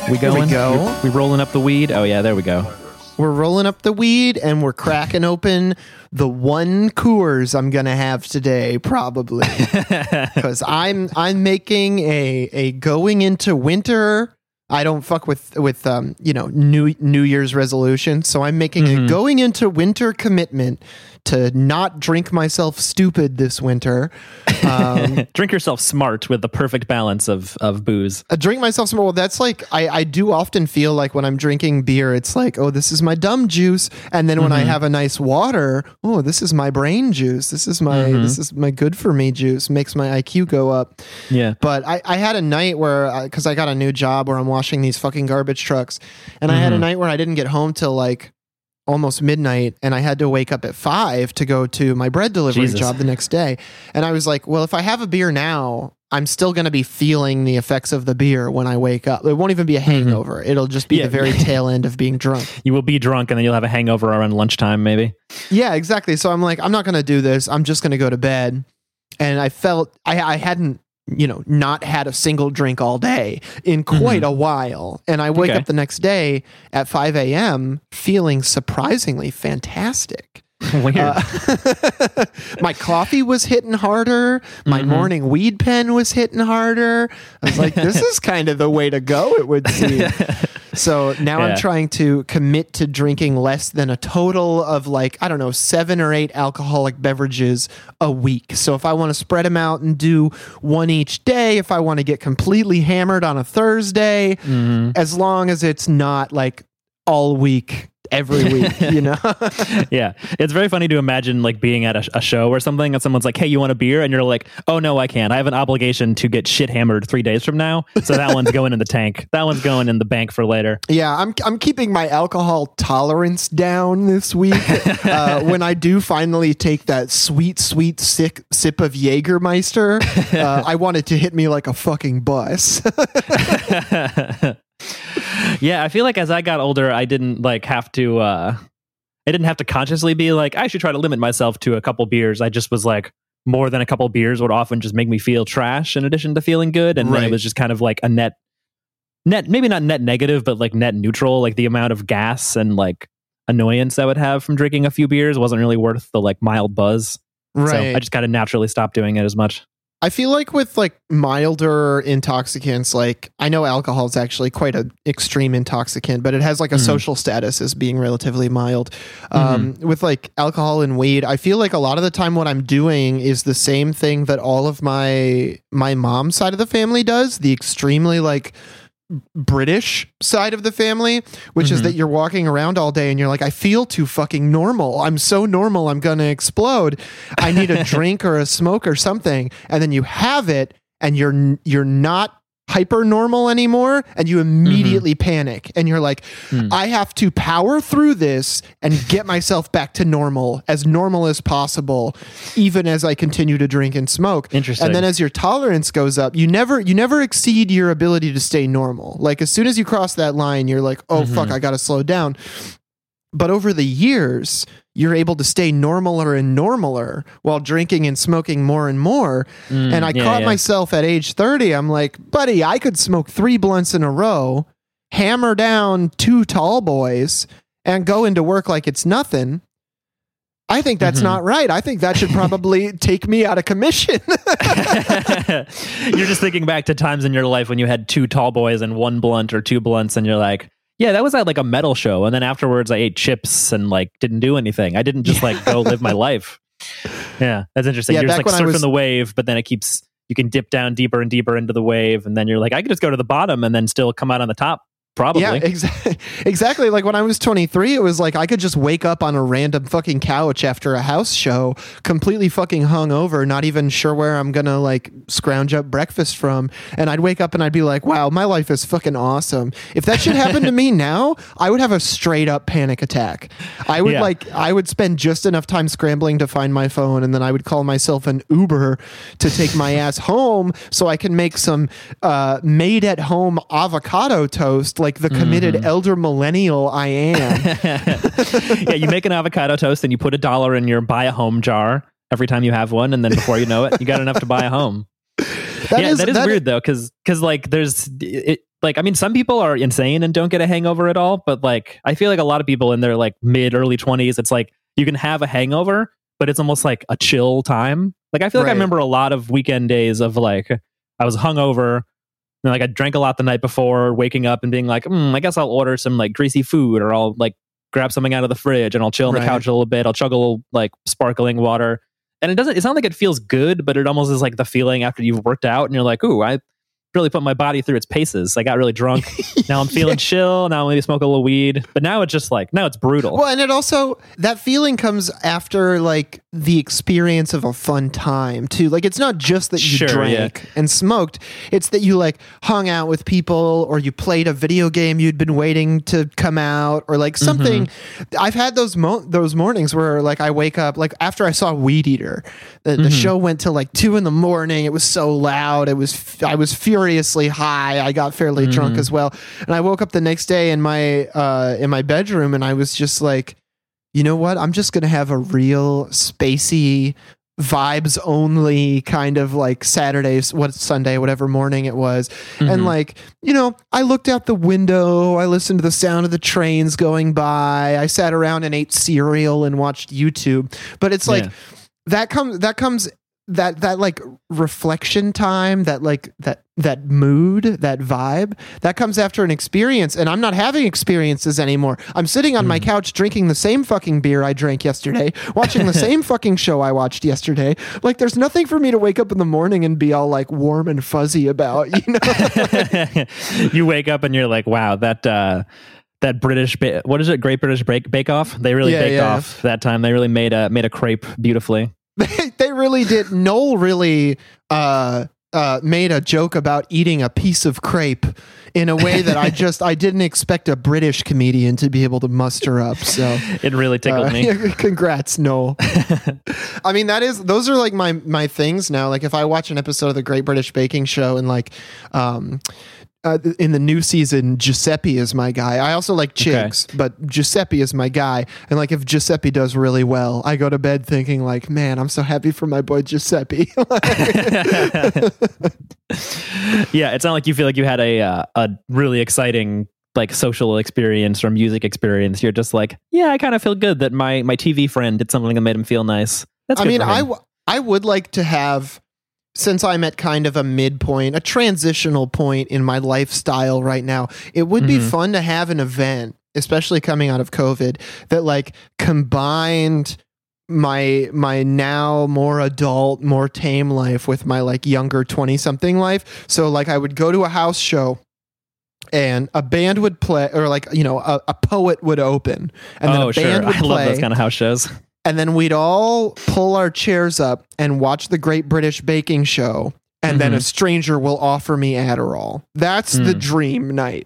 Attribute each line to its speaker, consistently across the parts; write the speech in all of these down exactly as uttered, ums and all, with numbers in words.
Speaker 1: We going?
Speaker 2: we go.
Speaker 1: We, we rolling up the weed? Oh yeah, there we go.
Speaker 2: We're rolling up the weed and we're cracking open the one Coors I'm gonna have today, probably, because I'm I'm making a a going into winter. I don't fuck with with um you know new New Year's resolution, so I'm making
Speaker 1: Mm-hmm.
Speaker 2: a going into winter commitment to not drink myself stupid this winter. Um,
Speaker 1: Drink yourself smart with the perfect balance of of booze.
Speaker 2: I drink myself some more. That's like I, I do often feel like when I'm drinking beer, it's like, oh, this is my dumb juice, and then when I have a nice water, oh, this is my brain juice. This is my
Speaker 1: Mhm.
Speaker 2: this is my good for me juice. Makes my I Q go up.
Speaker 1: Yeah.
Speaker 2: But I, I had a night where because I, I got a new job where I'm washing these fucking garbage trucks, and I had a
Speaker 1: Mhm.
Speaker 2: night where I didn't get home till like almost midnight, and I had to wake up at five to go to my bread delivery
Speaker 1: Jesus.
Speaker 2: job the next day. And I was like, well, if I have a beer now, I'm still going to be feeling the effects of the beer when I wake up. It won't even be a hangover. It'll just be
Speaker 1: Yeah.
Speaker 2: the very tail end of being drunk.
Speaker 1: You will be drunk and then you'll have a hangover around lunchtime, maybe.
Speaker 2: Yeah, exactly. So I'm like, I'm not going to do this. I'm just going to go to bed. And I felt I, I hadn't, you know, not had a single drink all day in quite
Speaker 1: Mhm.
Speaker 2: a while. And I wake
Speaker 1: Okay.
Speaker 2: up the next day at five a.m. feeling surprisingly fantastic.
Speaker 1: Weird.
Speaker 2: Uh, my coffee was hitting harder. My
Speaker 1: Mhm.
Speaker 2: morning weed pen was hitting harder. I was like, this is kind of the way to go, it would seem. So now
Speaker 1: Yeah.
Speaker 2: I'm trying to commit to drinking less than a total of like, I don't know, seven or eight alcoholic beverages a week. So if I want to spread them out and do one each day, if I want to get completely hammered on a Thursday,
Speaker 1: Mhm.
Speaker 2: as long as it's not like all week, every week, you know?
Speaker 1: Yeah, it's very funny to imagine like being at a, a show or something and someone's like, hey, you want a beer? And you're like, oh no, I can't. I have an obligation to get shit hammered three days from now. So that one's going in the tank. That one's going in the bank for later.
Speaker 2: Yeah, I'm I'm keeping my alcohol tolerance down this week. uh, when I do finally take that sweet, sweet sick sip of Jägermeister, uh, I want it to hit me like a fucking bus.
Speaker 1: Yeah, I feel like as I got older, I didn't like have to uh I didn't have to consciously be like, I should try to limit myself to a couple beers. I just was like, more than a couple beers would often just make me feel trash in addition to feeling good. And then
Speaker 2: Right.
Speaker 1: it was just kind of like a net net maybe not net negative, but like net neutral. Like the amount of gas and like annoyance I would have from drinking a few beers wasn't really worth the like mild buzz. So
Speaker 2: Right.
Speaker 1: I just kind of naturally stopped doing it as much.
Speaker 2: I feel like with like milder intoxicants, like I know alcohol is actually quite an extreme intoxicant, but it has like a
Speaker 1: Mhm.
Speaker 2: social status as being relatively mild. Um, with like alcohol and weed, I feel like a lot of the time what I'm doing is the same thing that all of my my mom's side of the family does, the extremely like British side of the family, which is
Speaker 1: Mhm.
Speaker 2: that you're walking around all day and you're like, I feel too fucking normal. I'm so normal. I'm going to explode. I need a drink or a smoke or something. And then you have it and you're, n- you're not hyper normal anymore. And you immediately panic and you're like,
Speaker 1: Mm.
Speaker 2: I have to power through this and get myself back to normal, as normal as possible, even as I continue to drink and smoke.
Speaker 1: Interesting.
Speaker 2: And then as your tolerance goes up, you never you never exceed your ability to stay normal. Like as soon as you cross that line, you're like, oh
Speaker 1: Mhm.
Speaker 2: fuck, I gotta slow down. But over the years, you're able to stay normaler and normaler while drinking and smoking more and more.
Speaker 1: Mm,
Speaker 2: and I
Speaker 1: yeah,
Speaker 2: caught
Speaker 1: yeah.
Speaker 2: myself at age thirty. I'm like, buddy, I could smoke three blunts in a row, hammer down two tall boys, and go into work like it's nothing. I think that's
Speaker 1: Mhm.
Speaker 2: not right. I think that should probably take me out of commission.
Speaker 1: You're just thinking back to times in your life when you had two tall boys and one blunt or two blunts, and you're like, yeah, that was at like a metal show. And then afterwards I ate chips and like didn't do anything. I didn't just like go live my life. Yeah, that's interesting.
Speaker 2: Yeah,
Speaker 1: you're just
Speaker 2: back
Speaker 1: like
Speaker 2: when I
Speaker 1: surfing
Speaker 2: was-
Speaker 1: the wave, but then it keeps, you can dip down deeper and deeper into the wave. And then you're like, I could just go to the bottom and then still come out on the top. Probably.
Speaker 2: Yeah, exactly. Exactly. Like when I was twenty-three, it was like I could just wake up on a random fucking couch after a house show, completely fucking hungover, not even sure where I'm gonna like scrounge up breakfast from. And I'd wake up and I'd be like, wow, my life is fucking awesome. If that should happen to me now, I would have a straight up panic attack. I would
Speaker 1: Yeah.
Speaker 2: like, I would spend just enough time scrambling to find my phone, and then I would call myself an Uber to take my ass home so I can make some uh, made at home avocado toast like the committed
Speaker 1: Mhm.
Speaker 2: elder millennial I am.
Speaker 1: Yeah, you make an avocado toast and you put a dollar in your buy a home jar every time you have one, and then before you know it, you got enough to buy a home.
Speaker 2: That
Speaker 1: yeah,
Speaker 2: is-
Speaker 1: that is
Speaker 2: that
Speaker 1: weird though, because because like there's it, like, I mean, some people are insane and don't get a hangover at all, but like, I feel like a lot of people in their like mid, early twenties, it's like you can have a hangover, but it's almost like a chill time. Like, I feel like
Speaker 2: Right.
Speaker 1: I remember a lot of weekend days of like, I was hungover and like I drank a lot the night before, waking up and being like, mm, I guess I'll order some like greasy food, or I'll like grab something out of the fridge and I'll chill on
Speaker 2: Right.
Speaker 1: the couch a little bit. I'll chug a little like sparkling water. And it doesn't, it's not like it feels good, but it almost is like the feeling after you've worked out and you're like, ooh, I really put my body through its paces. I got really drunk. Now I'm feeling chill. Now I'll maybe smoke a little weed. But now it's just like, now it's brutal.
Speaker 2: Well, and it also, that feeling comes after like the experience of a fun time too. Like, it's not just that you
Speaker 1: Sure,
Speaker 2: drank and smoked. It's that you like hung out with people, or you played a video game you'd been waiting to come out, or like something.
Speaker 1: Mm-hmm.
Speaker 2: I've had those mo- those mornings where like I wake up, like after I saw Weed Eater, the, the
Speaker 1: Mm-hmm.
Speaker 2: show went till like two in the morning. It was so loud. It was, f- I was furiously high. I got fairly
Speaker 1: Mm-hmm.
Speaker 2: drunk as well. And I woke up the next day in my, uh, in my bedroom, and I was just like, you know what? I'm just going to have a real spacey, vibes only kind of like Saturday, what Sunday, whatever morning it was.
Speaker 1: Mm-hmm.
Speaker 2: And like, you know, I looked out the window, I listened to the sound of the trains going by. I sat around and ate cereal and watched YouTube. But it's like
Speaker 1: Yeah.
Speaker 2: that comes that comes that that like reflection time, that like that that mood, that vibe, that comes after an experience. And I'm not having experiences anymore. I'm sitting on my couch drinking the same fucking beer I drank yesterday, watching the same fucking show I watched yesterday. Like, there's nothing for me to wake up in the morning and be all like warm and fuzzy about, you know?
Speaker 1: You wake up and you're like, wow, that uh that British ba- what is it, Great British Bake Bake Off, they really
Speaker 2: Yeah,
Speaker 1: baked
Speaker 2: yeah.
Speaker 1: off that time. They really made a made a crepe beautifully.
Speaker 2: They, they really did. Noel really uh, uh, made a joke about eating a piece of crepe in a way that I just I didn't expect a British comedian to be able to muster up. So
Speaker 1: It really tickled
Speaker 2: uh,
Speaker 1: me.
Speaker 2: congrats, Noel. I mean, that is those are like my my things now. Like, if I watch an episode of the Great British Baking Show and like um Uh, in the new season, Giuseppe is my guy. I also like Chigs, okay. but Giuseppe is my guy. And like, if Giuseppe does really well, I go to bed thinking like, man, I'm so happy for my boy Giuseppe.
Speaker 1: Yeah, it's not like you feel like you had a uh, a really exciting like social experience or music experience. You're just like, yeah, I kind of feel good that my my T V friend did something that made him feel nice. That's
Speaker 2: I
Speaker 1: good
Speaker 2: mean,
Speaker 1: for him.
Speaker 2: I w- I would like to have. Since I'm at kind of a midpoint, a transitional point in my lifestyle right now, it would be
Speaker 1: Mhm.
Speaker 2: fun to have an event, especially coming out of COVID, that like combined my my now more adult, more tame life with my like younger twenty something life. So like, I would go to a house show and a band would play, or like, you know, a, a poet would open, and then
Speaker 1: oh,
Speaker 2: a
Speaker 1: sure.
Speaker 2: band would
Speaker 1: I
Speaker 2: play.
Speaker 1: love those kind of house shows.
Speaker 2: And then we'd all pull our chairs up and watch the Great British Baking Show. And then
Speaker 1: Mhm.
Speaker 2: a stranger will offer me Adderall. That's the
Speaker 1: Mm.
Speaker 2: dream night.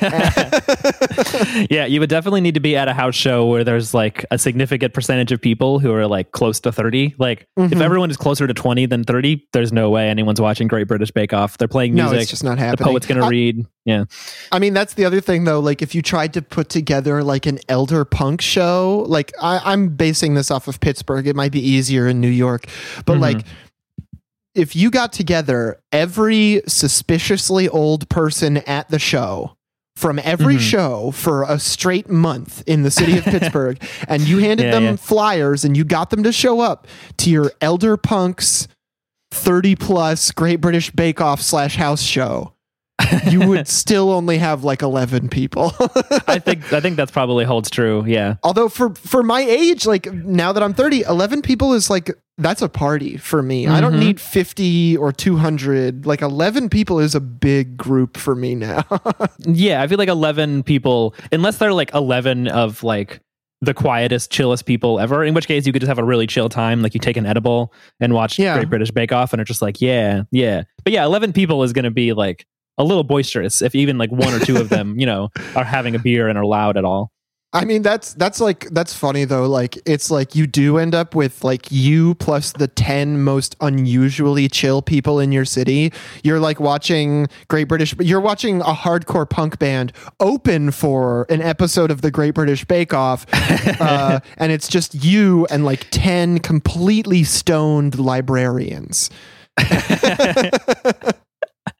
Speaker 1: Yeah, you would definitely need to be at a house show where there's like a significant percentage of people who are like close to thirty. Like,
Speaker 2: Mhm.
Speaker 1: if everyone is closer to twenty than thirty, there's no way anyone's watching Great British Bake Off. They're playing
Speaker 2: No,
Speaker 1: music.
Speaker 2: it's just not
Speaker 1: The
Speaker 2: happening.
Speaker 1: poet's going to
Speaker 2: I-
Speaker 1: read. Yeah.
Speaker 2: I mean, that's the other thing, though. Like, if you tried to put together like an elder punk show, like I, I'm basing this off of Pittsburgh. It might be easier in New York, but
Speaker 1: Mhm.
Speaker 2: like, if you got together every suspiciously old person at the show from every
Speaker 1: Mhm.
Speaker 2: show for a straight month in the city of Pittsburgh, and you handed
Speaker 1: Yeah,
Speaker 2: them
Speaker 1: yeah.
Speaker 2: flyers and you got them to show up to your elder punks thirty plus Great British Bake Off slash house show, you would still only have like eleven people.
Speaker 1: I think I think that's probably holds true. Yeah.
Speaker 2: Although for for my age, like now that I'm thirty, eleven people is like, that's a party for me. I don't
Speaker 1: Mhm.
Speaker 2: need fifty or two hundred. Like, eleven people is a big group for me now.
Speaker 1: Yeah, I feel like eleven people, unless they're like eleven of like the quietest, chillest people ever, in which case you could just have a really chill time. Like, you take an edible and watch
Speaker 2: Yeah.
Speaker 1: Great British Bake Off and are just like, yeah, yeah. But yeah, eleven people is going to be like a little boisterous if even like one or two of them, you know, are having a beer and are loud at all.
Speaker 2: I mean, that's that's like that's funny though. Like, it's like you do end up with like you plus the ten most unusually chill people in your city. You're like watching Great British, you're watching a hardcore punk band open for an episode of the Great British Bake Off, uh, and it's just you and like ten completely stoned librarians.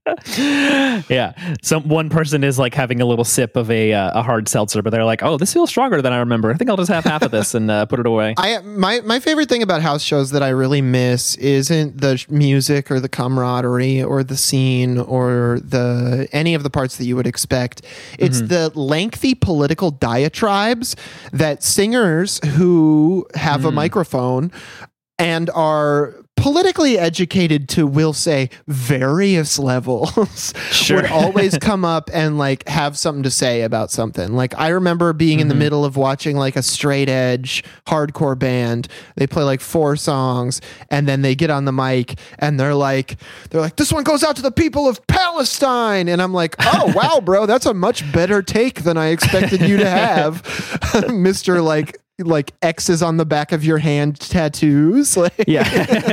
Speaker 1: Yeah, some one person is like having a little sip of a uh, a hard seltzer, but they're like, "Oh, this feels stronger than I remember. I think I'll just have half of this and uh, put it away."
Speaker 2: I my my favorite thing about house shows that I really miss isn't the sh- music or the camaraderie or the scene or the any of the parts that you would expect. It's mm-hmm. the lengthy political diatribes that singers who have mm. a microphone and are politically educated to, we'll say, various levels sure. would always come up and like have something to say about something. Like I remember being mm-hmm. in the middle of watching like a straight edge hardcore band. They play like four songs and then they get on the mic and they're like, they're like, this one goes out to the people of Palestine. And I'm like, oh, wow, bro, that's a much better take than I expected you to have. Mister like, like X's on the back of your hand tattoos. Like
Speaker 1: yeah.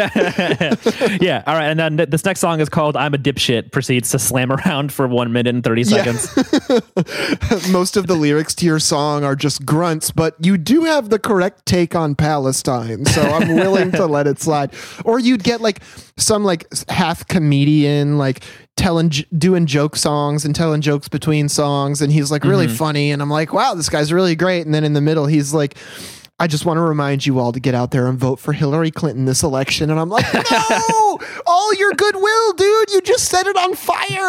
Speaker 1: Yeah. All right. And then this next song is called I'm a Dipshit, proceeds to slam around for one minute and thirty seconds.
Speaker 2: Yeah. Most of the lyrics to your song are just grunts, but you do have the correct take on Palestine. So I'm willing to let it slide. Or you'd get like some like half comedian, like telling, doing joke songs and telling jokes between songs. And he's like really mm-hmm. funny. And I'm like, wow, this guy's really great. And then in the middle, he's like, I just want to remind you all to get out there and vote for Hillary Clinton this election. And I'm like, no, all your goodwill, dude. You just set it on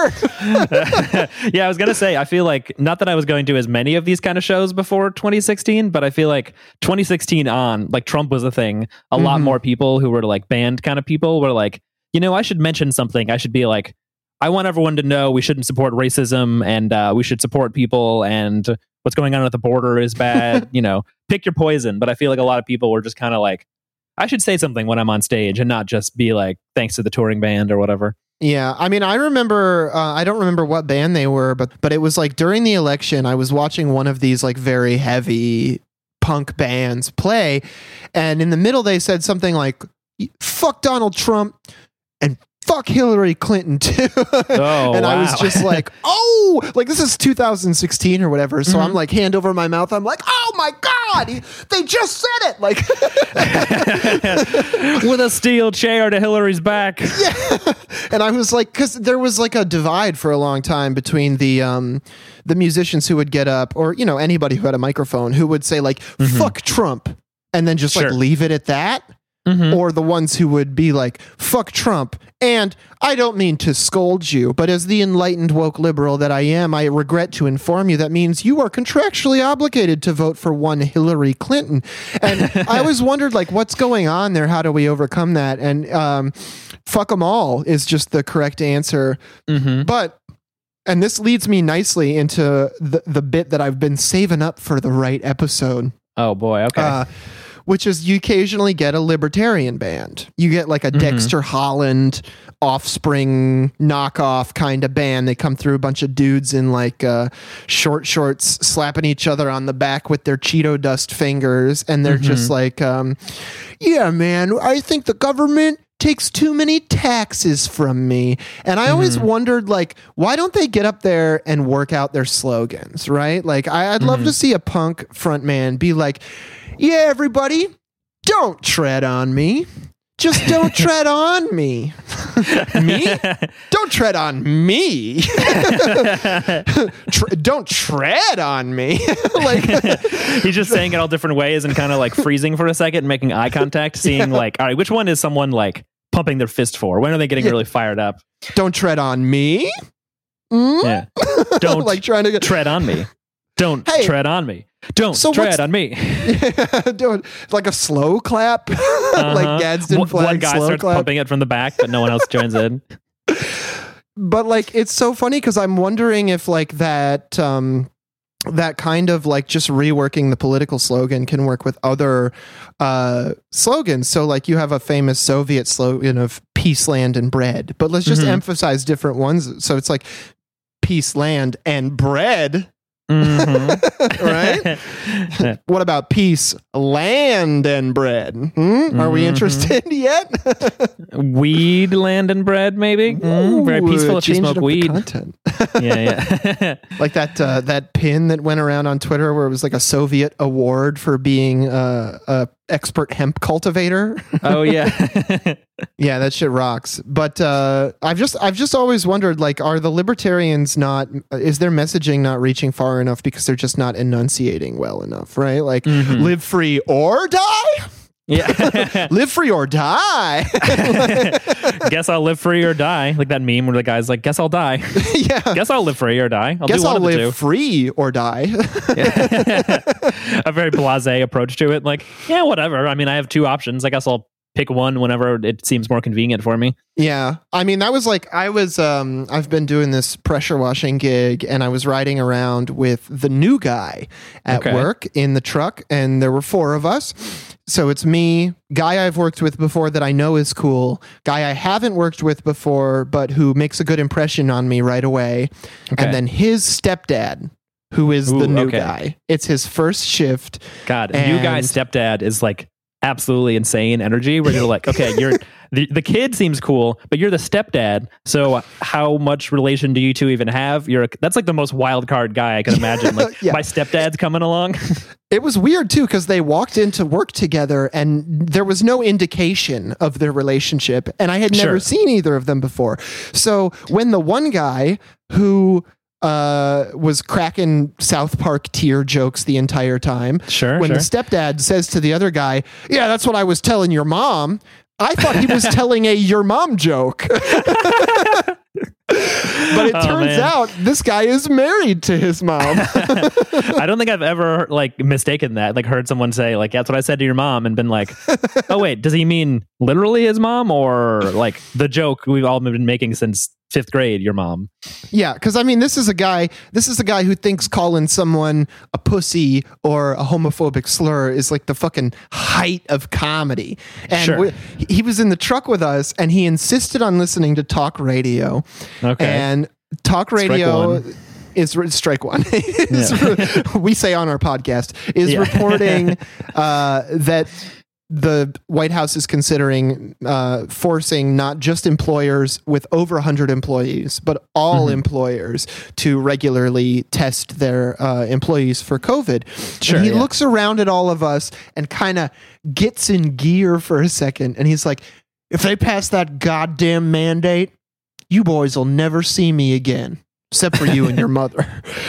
Speaker 2: fire.
Speaker 1: Yeah, I was going to say, I feel like, not that I was going to as many of these kind of shows before twenty sixteen, but I feel like twenty sixteen on, like Trump was a thing. A mm-hmm. lot more people who were like banned kind of people were like, you know, I should mention something. I should be like, I want everyone to know we shouldn't support racism and uh, we should support people and what's going on at the border is bad. You know, pick your poison. But I feel like a lot of people were just kind of like, I should say something when I'm on stage and not just be like, thanks to the touring band or whatever.
Speaker 2: Yeah, I mean, I remember, uh, I don't remember what band they were, but but it was like during the election, I was watching one of these like very heavy punk bands play. And in the middle, they said something like, fuck Donald Trump and fuck Hillary Clinton too.
Speaker 1: Oh,
Speaker 2: and
Speaker 1: wow.
Speaker 2: I was just like, oh, like this is two thousand sixteen or whatever. So mm-hmm. I'm like hand over my mouth. I'm like, oh my God, they just said it. Like
Speaker 1: with a steel chair to Hillary's back.
Speaker 2: Yeah. And I was like, cause there was like a divide for a long time between the, um, the musicians who would get up or, you know, anybody who had a microphone who would say like, mm-hmm. fuck Trump. And then just sure. like leave it at that. Mm-hmm. Or the ones who would be like, fuck Trump. And I don't mean to scold you, but as the enlightened woke liberal that I am, I regret to inform you that means you are contractually obligated to vote for one Hillary Clinton. And I always wondered, like, what's going on there? How do we overcome that? And um, fuck them all is just the correct answer. Mm-hmm. But, and this leads me nicely into the, the bit that I've been saving up for the right episode.
Speaker 1: Oh, boy. Okay. Uh,
Speaker 2: which is you occasionally get a libertarian band. You get like a mm-hmm. Dexter Holland Offspring knockoff kind of band. They come through a bunch of dudes in like uh, short shorts slapping each other on the back with their Cheeto dust fingers. And they're mm-hmm. just like, um, yeah, man, I think the government takes too many taxes from me. And I mm-hmm. always wondered, like, why don't they get up there and work out their slogans, right? Like, I, I'd mm-hmm. love to see a punk frontman be like, yeah, everybody, don't tread on me. Just don't tread on me. Me? Don't tread on me. Tre- don't tread on me. Like
Speaker 1: he's just saying it all different ways and kind of like freezing for a second and making eye contact, seeing yeah. like, all right, which one is someone like pumping their fist for? When are they getting yeah. really fired up?
Speaker 2: Don't tread on me. Mm?
Speaker 1: Yeah. Don't like trying to get- tread on me. Don't hey, tread on me. Don't so tread on me.
Speaker 2: Yeah, doing like a slow clap, uh-huh. like Gadsden flag.
Speaker 1: One guy
Speaker 2: slow
Speaker 1: starts
Speaker 2: clap.
Speaker 1: pumping it from the back, but no one else joins in.
Speaker 2: But like, it's so funny because I'm wondering if like that, um, that kind of like just reworking the political slogan can work with other uh, slogans. So like you have a famous Soviet slogan of peace, land, and bread, but let's just mm-hmm. emphasize different ones. So it's like peace, land, and bread. Mm-hmm. Right? What about peace, land, and bread? Hmm? Mm-hmm. Are we interested yet?
Speaker 1: Weed, land, and bread, maybe? Mm, very peaceful if you smoke weed.
Speaker 2: Content.
Speaker 1: Yeah, yeah.
Speaker 2: Like that uh, that pin that went around on Twitter where it was like a Soviet award for being uh, a expert hemp cultivator.
Speaker 1: Oh yeah.
Speaker 2: Yeah, that shit rocks. But uh, I've just I've just always wondered, like, are the libertarians not? Is their messaging not reaching far enough because they're just not enunciating well enough? Right? Like,
Speaker 1: Mm-hmm.
Speaker 2: live free or die.
Speaker 1: Yeah.
Speaker 2: Live free or die.
Speaker 1: Guess I'll live free or die. Like that meme where the guy's like, guess I'll die.
Speaker 2: Yeah.
Speaker 1: Guess I'll live free or die. I'll
Speaker 2: Guess
Speaker 1: do one
Speaker 2: I'll
Speaker 1: of the
Speaker 2: live
Speaker 1: two.
Speaker 2: free or die.
Speaker 1: A very blasé approach to it. Like, yeah, whatever. I mean, I have two options. I guess I'll pick one whenever it seems more convenient for me.
Speaker 2: Yeah. I mean, that was like, I was, um, I've been doing this pressure washing gig and I was riding around with the new guy at
Speaker 1: Okay.
Speaker 2: work in the truck, and there were four of us. So it's me, guy I've worked with before that I know is cool, guy I haven't worked with before, but who makes a good impression on me right away.
Speaker 1: Okay.
Speaker 2: And then his stepdad, who is
Speaker 1: Ooh,
Speaker 2: the new
Speaker 1: okay.
Speaker 2: guy. It's his first shift.
Speaker 1: God, new
Speaker 2: And-
Speaker 1: guy's stepdad is like absolutely insane energy where you're like, okay, you're the, the kid seems cool, but you're the stepdad. So how much relation do you two even have? You're a, that's like the most wild card guy I can imagine. Like
Speaker 2: Yeah.
Speaker 1: my stepdad's coming along.
Speaker 2: It was weird too, because they walked into work together and there was no indication of their relationship. And I had never
Speaker 1: Sure.
Speaker 2: seen either of them before. So when the one guy who uh, was cracking South Park tier jokes the entire time,
Speaker 1: Sure,
Speaker 2: when
Speaker 1: sure.
Speaker 2: the stepdad says to the other guy, yeah, that's what I was telling your mom, I thought he was telling a your mom joke. But it
Speaker 1: Oh,
Speaker 2: turns
Speaker 1: man.
Speaker 2: out this guy is married to his mom.
Speaker 1: I don't think I've ever like mistaken that, like heard someone say like, that's what I said to your mom and been like, oh wait, does he mean literally his mom or like the joke we've all been making since fifth grade, your mom?
Speaker 2: Yeah, because I mean, this is a guy. This is a guy who thinks calling someone a pussy or a homophobic slur is like the fucking height of comedy. And
Speaker 1: Sure.
Speaker 2: we, he was in the truck with us, and he insisted on listening to talk radio.
Speaker 1: Okay.
Speaker 2: And talk
Speaker 1: Strike
Speaker 2: radio
Speaker 1: one.
Speaker 2: is strike one. is, we say on our podcast is
Speaker 1: Yeah.
Speaker 2: reporting uh, that the White House is considering uh, forcing not just employers with over one hundred employees, but all
Speaker 1: Mm-hmm.
Speaker 2: employers to regularly test their uh, employees for COVID.
Speaker 1: Sure,
Speaker 2: and he
Speaker 1: yeah.
Speaker 2: looks around at all of us and kind of gets in gear for a second. And he's like, if they pass that goddamn mandate, you boys will never see me again, except for you and your mother.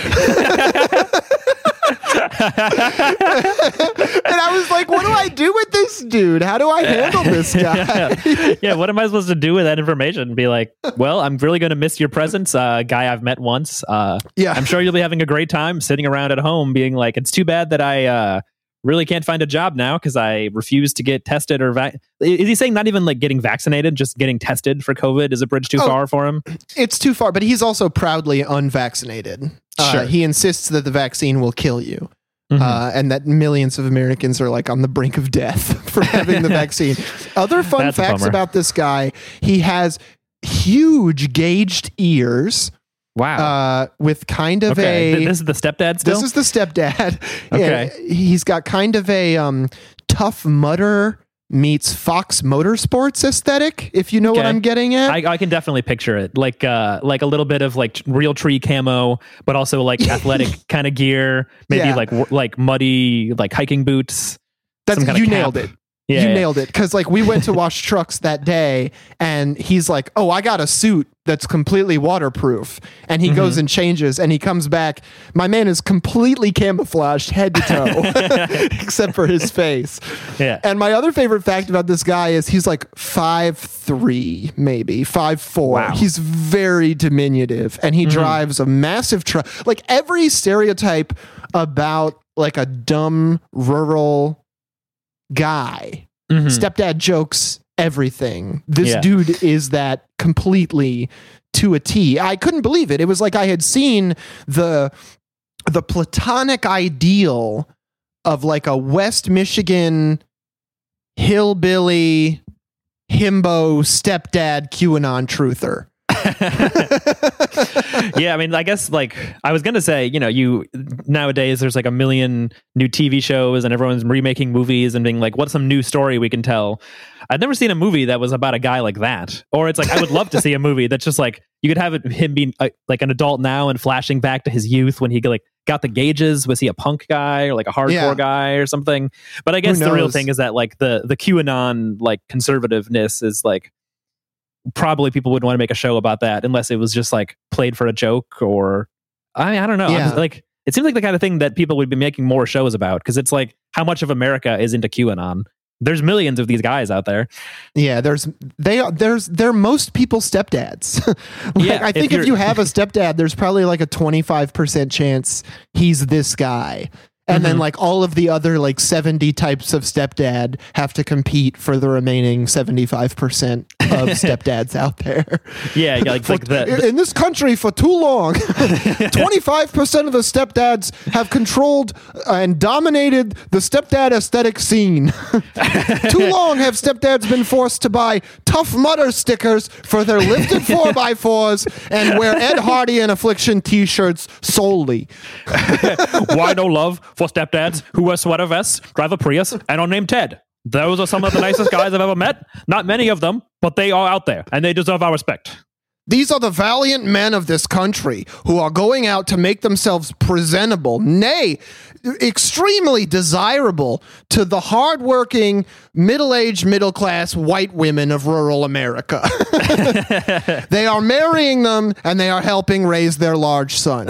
Speaker 2: And I was like, what do I do with this dude? How do I handle this guy?
Speaker 1: yeah. yeah, what am I supposed to do with that information? Be like, well, I'm really going to miss your presence, uh, guy I've met once. Uh,
Speaker 2: Yeah.
Speaker 1: I'm sure you'll be having a great time sitting around at home being like, it's too bad that I uh, really can't find a job now because I refuse to get tested or vac. Is he saying not even like getting vaccinated, just getting tested for COVID is a bridge too
Speaker 2: Oh.
Speaker 1: far for him?
Speaker 2: It's too far, but he's also proudly unvaccinated. Uh,
Speaker 1: Sure.
Speaker 2: he insists that the vaccine will kill you.
Speaker 1: Mhm.
Speaker 2: Uh, and that millions of Americans are like on the brink of death for having the vaccine. Other fun
Speaker 1: That's a
Speaker 2: facts
Speaker 1: bummer.
Speaker 2: about this guy: he has huge gauged ears,
Speaker 1: Wow.
Speaker 2: uh, with kind of
Speaker 1: okay.
Speaker 2: a.
Speaker 1: Th- this is the stepdad still?
Speaker 2: This is the stepdad.
Speaker 1: Okay.
Speaker 2: Yeah, he's got kind of a um, Tough Mudder meets Fox Motorsports aesthetic, if you know what
Speaker 1: Okay.
Speaker 2: I'm getting at.
Speaker 1: I, I can definitely picture it, like uh, like a little bit of like real tree camo, but also like athletic kind of gear, maybe
Speaker 2: Yeah.
Speaker 1: like w- like muddy like hiking boots.
Speaker 2: That's
Speaker 1: some kinda
Speaker 2: you
Speaker 1: cap.
Speaker 2: nailed it.
Speaker 1: Yeah,
Speaker 2: you
Speaker 1: yeah.
Speaker 2: nailed it. Because like we went to wash trucks that day, and he's like, "Oh, I got a suit that's completely waterproof." And he
Speaker 1: Mm-hmm.
Speaker 2: goes and changes, and he comes back. My man is completely camouflaged head to toe, except for his face.
Speaker 1: Yeah.
Speaker 2: And my other favorite fact about this guy is he's like five three, maybe five four.
Speaker 1: Wow.
Speaker 2: He's very diminutive, and he drives a massive truck. Like every stereotype about like a dumb rural guy,
Speaker 1: Mhm.
Speaker 2: stepdad jokes, everything. This
Speaker 1: Yeah.
Speaker 2: dude is that completely to a T. I couldn't believe it. It was like I had seen the the platonic ideal of like a West Michigan hillbilly himbo stepdad QAnon truther.
Speaker 1: Yeah, I mean, I guess like I was gonna say, you know, you nowadays there's like a million new T V shows and everyone's remaking movies and being like, what's some new story we can tell? I've never seen a movie that was about a guy like that. Or it's like I would love to see a movie that's just like you could have it, him being uh, like an adult now and flashing back to his youth when he like got the gauges. Was he a punk guy or like a hardcore
Speaker 2: Yeah.
Speaker 1: guy or something? But I guess
Speaker 2: Who
Speaker 1: the real
Speaker 2: knows?
Speaker 1: thing is that like the the QAnon like conservativeness is like probably people wouldn't want to make a show about that unless it was just like played for a joke or I I don't know.
Speaker 2: Yeah.
Speaker 1: I'm, like it seems like the kind of thing that people would be making more shows about because it's like how much of America is into QAnon. There's millions of these guys out there.
Speaker 2: Yeah, there's they are there's they're most people's stepdads. Like,
Speaker 1: Yeah,
Speaker 2: I
Speaker 1: if
Speaker 2: think if,
Speaker 1: you're-
Speaker 2: you have a stepdad, there's probably like a twenty-five percent chance he's this guy. And then
Speaker 1: Mhm.
Speaker 2: like all of the other like seventy types of stepdad have to compete for the remaining seventy-five percent of stepdads out there.
Speaker 1: Yeah, yeah, like,
Speaker 2: For-
Speaker 1: like the, the
Speaker 2: in this country for too long, twenty-five percent of the stepdads have controlled and dominated the stepdad aesthetic scene. Too long have stepdads been forced to buy Tough Mudder stickers for their lifted four by fours and wear Ed Hardy and Affliction t-shirts solely.
Speaker 1: why no love for stepdads who wear sweater vests, drive a Prius, and are named Ted. Those are some of the nicest guys I've ever met. Not many of them, but they are out there, and they deserve our respect.
Speaker 2: These are the valiant men of this country who are going out to make themselves presentable, nay, extremely desirable to the hardworking, middle-aged, middle-class white women of rural America. They are marrying them, and they are helping raise their large sons.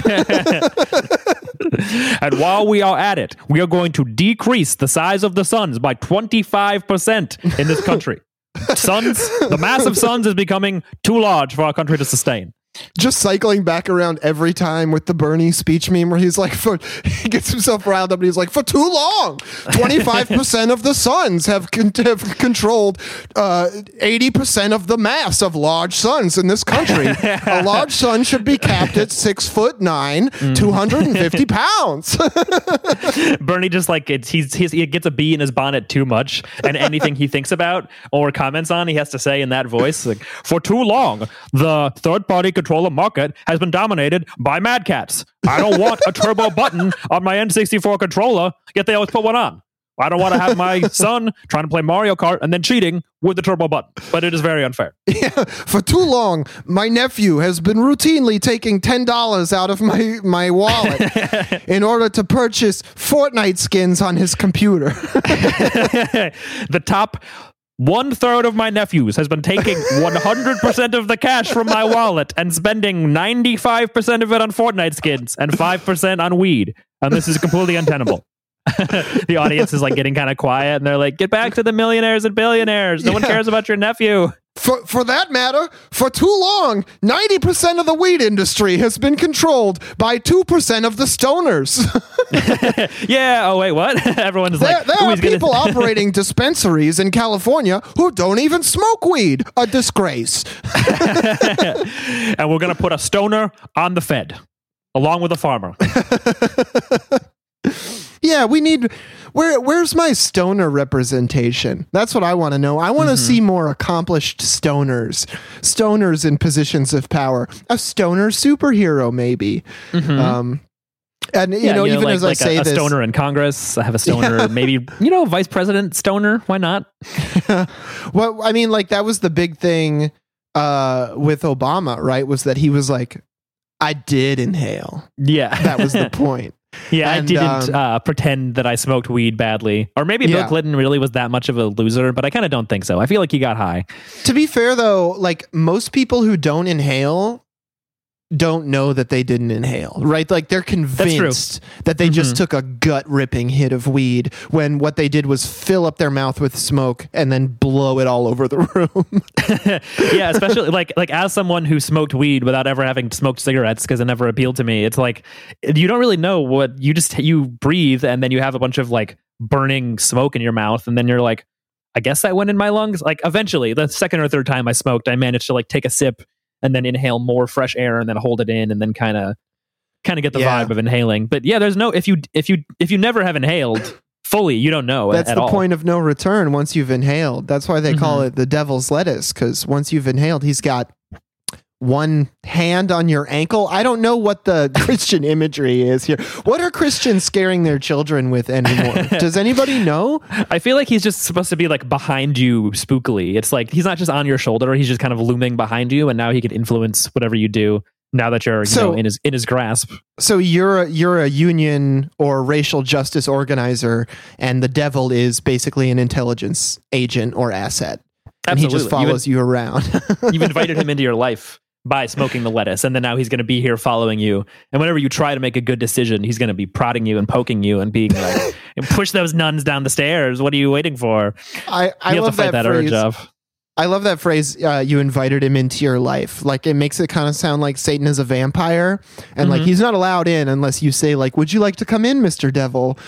Speaker 1: And while we are at it, we are going to decrease the size of the suns by twenty-five percent in this country. Suns, the mass of suns is becoming too large for our country to sustain.
Speaker 2: Just cycling back around every time with the Bernie speech meme where he's like, for, he gets himself riled up and he's like, for too long, twenty-five percent of the suns have, con- have controlled uh, eighty percent of the mass of large suns in this country. A large sun should be capped at six foot nine, two hundred fifty pounds.
Speaker 1: Bernie just like it's he's, he's he gets a bee in his bonnet too much, and anything he thinks about or comments on, he has to say in that voice. Like, for too long, the third-party controller market has been dominated by Mad Cats. I don't want a turbo button on my N sixty-four controller, yet they always put one on. I don't want to have my son trying to play Mario Kart and then cheating with the turbo button, but it is very unfair.
Speaker 2: Yeah, for too long, my nephew has been routinely taking ten dollars out of my, my wallet in order to purchase Fortnite skins on his computer.
Speaker 1: The top one third of my nephews has been taking one hundred percent of the cash from my wallet and spending ninety-five percent of it on Fortnite skins and five percent on weed. And this is completely untenable. The audience is like getting kind of quiet and they're like, get back to the millionaires and billionaires. No one
Speaker 2: Yeah.
Speaker 1: cares about your nephew.
Speaker 2: For, for that matter, for too long, ninety percent of the weed industry has been controlled by two percent of the stoners.
Speaker 1: Yeah. Oh, wait, what? Everyone's
Speaker 2: There,
Speaker 1: like,
Speaker 2: there
Speaker 1: "Ooh,
Speaker 2: are
Speaker 1: he's gonna-"
Speaker 2: people operating dispensaries in California who don't even smoke weed. A disgrace.
Speaker 1: And we're going to put a stoner on the Fed along with a farmer.
Speaker 2: Yeah, we need. Where where's my stoner representation? That's what I want to know. I want to
Speaker 1: Mm-hmm.
Speaker 2: see more accomplished stoners, stoners in positions of power. A stoner superhero, maybe. Um, and you
Speaker 1: Yeah,
Speaker 2: know, even
Speaker 1: like,
Speaker 2: as I
Speaker 1: like
Speaker 2: say
Speaker 1: a, a
Speaker 2: this,
Speaker 1: stoner in Congress. I have a stoner, maybe, you know, vice president stoner. Why not?
Speaker 2: well, I mean, like that was the big thing uh, with Obama, right? Was that he was like, I did inhale.
Speaker 1: Yeah.
Speaker 2: That was the point.
Speaker 1: Yeah,
Speaker 2: And,
Speaker 1: I didn't
Speaker 2: um,
Speaker 1: uh, pretend that I smoked weed badly. Or maybe Bill
Speaker 2: Yeah.
Speaker 1: Clinton really was that much of a loser, but I kind of don't think so. I feel like he got high.
Speaker 2: To be fair, though, like most people who don't inhale don't know that they didn't inhale, right? Like they're convinced that they just
Speaker 1: Mhm.
Speaker 2: took a gut ripping hit of weed when what they did was fill up their mouth with smoke and then blow it all over the room.
Speaker 1: Yeah, especially like like as someone who smoked weed without ever having smoked cigarettes because it never appealed to me. It's like you don't really know what you just you breathe and then you have a bunch of like burning smoke in your mouth and then you're like, I guess that went in my lungs. Like eventually, the second or third time I smoked, I managed to like take a sip and then inhale more fresh air and then hold it in and then kind of kind of get the
Speaker 2: Yeah.
Speaker 1: vibe of inhaling. But yeah, there's no if you if you if you never have inhaled fully, you don't know
Speaker 2: That's
Speaker 1: at
Speaker 2: the
Speaker 1: all.
Speaker 2: point of no return once you've inhaled. That's why they call
Speaker 1: Mhm.
Speaker 2: it the devil's lettuce, because once you've inhaled, he's got one hand on your ankle. I don't know what the Christian imagery is here. What are Christians scaring their children with anymore? Does anybody know?
Speaker 1: I feel like he's just supposed to be like behind you spookily. It's like he's not just on your shoulder, he's just kind of looming behind you, and now he can influence whatever you do now that you're you
Speaker 2: So-
Speaker 1: know, in his in his grasp.
Speaker 2: So you're a, you're a union or racial justice organizer, and the devil is basically an intelligence agent or asset. And he just
Speaker 1: Absolutely. You
Speaker 2: follows you around.
Speaker 1: You've invited him into your life by smoking the lettuce, and then now he's going to be here following you. And whenever you try to make a good decision, he's going to be prodding you and poking you and being like, "Push those nuns down the stairs. What are you waiting for?"
Speaker 2: I, I
Speaker 1: You have
Speaker 2: love
Speaker 1: to fight
Speaker 2: that,
Speaker 1: that,
Speaker 2: phrase.
Speaker 1: urge off.
Speaker 2: I love that phrase. Uh, you invited him into your life. Like, it makes it kind of sound like Satan is a vampire, and like
Speaker 1: Mhm.
Speaker 2: he's not allowed in unless you say, like, "Would you like to come in, Mister Devil?"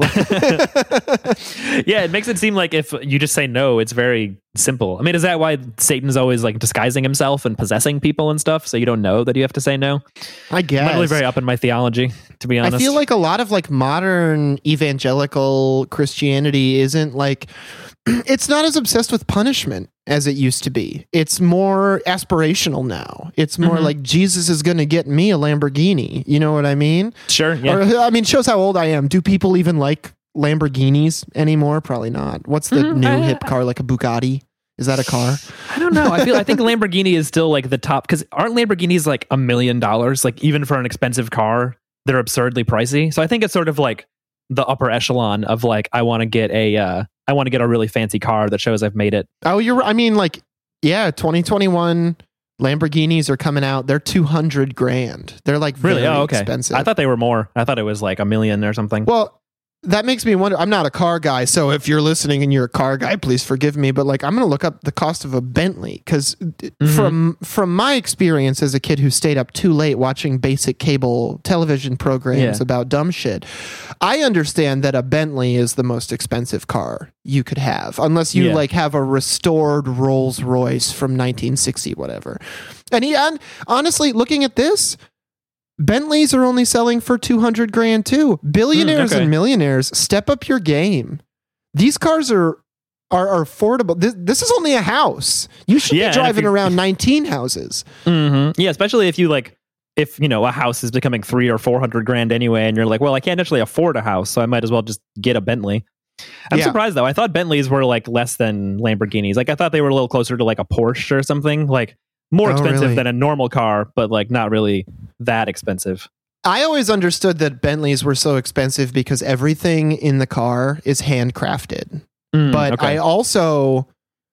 Speaker 1: Yeah, it makes it seem like if you just say no, it's very simple. I mean, is that why Satan's always like disguising himself and possessing people and stuff, so you don't know that you have to say no?
Speaker 2: I
Speaker 1: I'm
Speaker 2: guess.
Speaker 1: not really very up in my theology, to be honest.
Speaker 2: I feel like a lot of like modern evangelical Christianity isn't like it's not as obsessed with punishment as it used to be. It's more aspirational now. It's more
Speaker 1: Mhm.
Speaker 2: like Jesus is going to get me a Lamborghini. You know what I mean?
Speaker 1: Sure, yeah.
Speaker 2: Or, I mean, shows how old I am. Do people even like Lamborghinis anymore? Probably not. What's the
Speaker 1: Mhm.
Speaker 2: new
Speaker 1: I-
Speaker 2: hip car? Like a Bugatti? Is that a car?
Speaker 1: I don't know. I feel I think Lamborghini is still like the top, because aren't Lamborghinis like a million dollars? Like even for an expensive car, they're absurdly pricey. So I think it's sort of like the upper echelon of like I want to get a uh, I want to get a really fancy car that shows I've made it.
Speaker 2: Oh, you're. I mean, like, yeah, twenty twenty-one Lamborghinis are coming out. They're two hundred grand. They're like
Speaker 1: Really?
Speaker 2: very
Speaker 1: Oh, okay.
Speaker 2: expensive.
Speaker 1: I thought they were more. I thought it was like a million or something.
Speaker 2: Well, that makes me wonder. I'm not a car guy, so if you're listening and you're a car guy, please forgive me. But like, I'm going to look up the cost of a Bentley because
Speaker 1: Mm-hmm.
Speaker 2: from from my experience as a kid who stayed up too late watching basic cable television programs
Speaker 1: Yeah.
Speaker 2: about dumb shit, I understand that a Bentley is the most expensive car you could have, unless you
Speaker 1: Yeah.
Speaker 2: like have a restored Rolls Royce from nineteen sixty, whatever. And he, and honestly, looking at this, Bentleys are only selling for two hundred grand too. Billionaires
Speaker 1: Mm, okay.
Speaker 2: and millionaires, step up your game. These cars are are, are affordable. This, this is only a house. You should
Speaker 1: Yeah,
Speaker 2: be
Speaker 1: and if
Speaker 2: driving
Speaker 1: you-
Speaker 2: around nineteen houses.
Speaker 1: hmm Yeah, especially if you like, if you know a house is becoming three or four hundred grand anyway, and you're like, well, I can't actually afford a house, so I might as well just get a Bentley. I'm
Speaker 2: Yeah.
Speaker 1: surprised though. I thought Bentleys were like less than Lamborghinis. Like I thought they were a little closer to like a Porsche or something, like more
Speaker 2: Oh,
Speaker 1: expensive
Speaker 2: really?
Speaker 1: than a normal car, but like not really that expensive.
Speaker 2: I always understood that Bentleys were so expensive because everything in the car is handcrafted.
Speaker 1: Mm,
Speaker 2: But
Speaker 1: okay.
Speaker 2: I also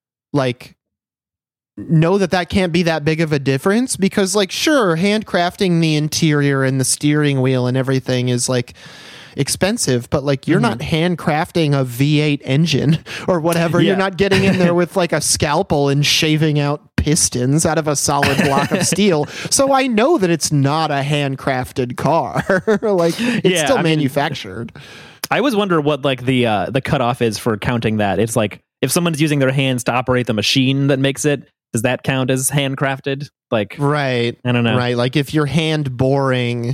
Speaker 2: like know that that can't be that big of a difference because like sure, handcrafting the interior and the steering wheel and everything is like expensive, but like you're
Speaker 1: Mhm.
Speaker 2: not handcrafting a V eight engine or whatever.
Speaker 1: Yeah.
Speaker 2: You're not getting in there with like a scalpel and shaving out pistons out of a solid block of steel. So I know that it's not a handcrafted car. Like it's
Speaker 1: Yeah,
Speaker 2: still
Speaker 1: I mean-
Speaker 2: manufactured.
Speaker 1: I always wonder what like the uh, the cutoff is for counting that. It's like if someone's using their hands to operate the machine that makes it, does that count as handcrafted? Like
Speaker 2: Right.
Speaker 1: I don't know.
Speaker 2: Right. Like if you're hand boring,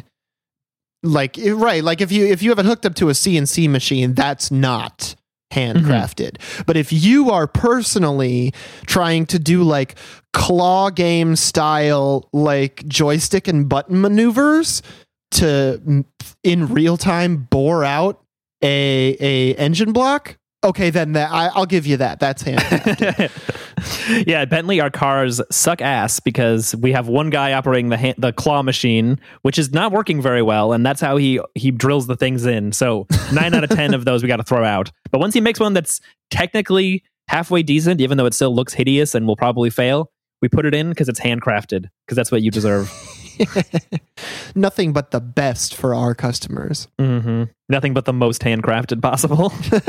Speaker 2: like eh, right, like if you if you have it hooked up to a C N C machine, that's not handcrafted. But if you are personally trying to do like claw game style like joystick and button maneuvers to mm, in real time bore out a a engine block, okay, then that I, I'll give you that. That's handcrafted.
Speaker 1: Yeah, at Bentley, our cars suck ass because we have one guy operating the hand, the claw machine, which is not working very well, and that's how he he drills the things in. So nine out of ten of those we got to throw out. But once he makes one that's technically halfway decent, even though it still looks hideous and will probably fail, we put it in because it's handcrafted because that's what you deserve.
Speaker 2: Nothing but the best for our customers.
Speaker 1: hmm Nothing but the most handcrafted possible.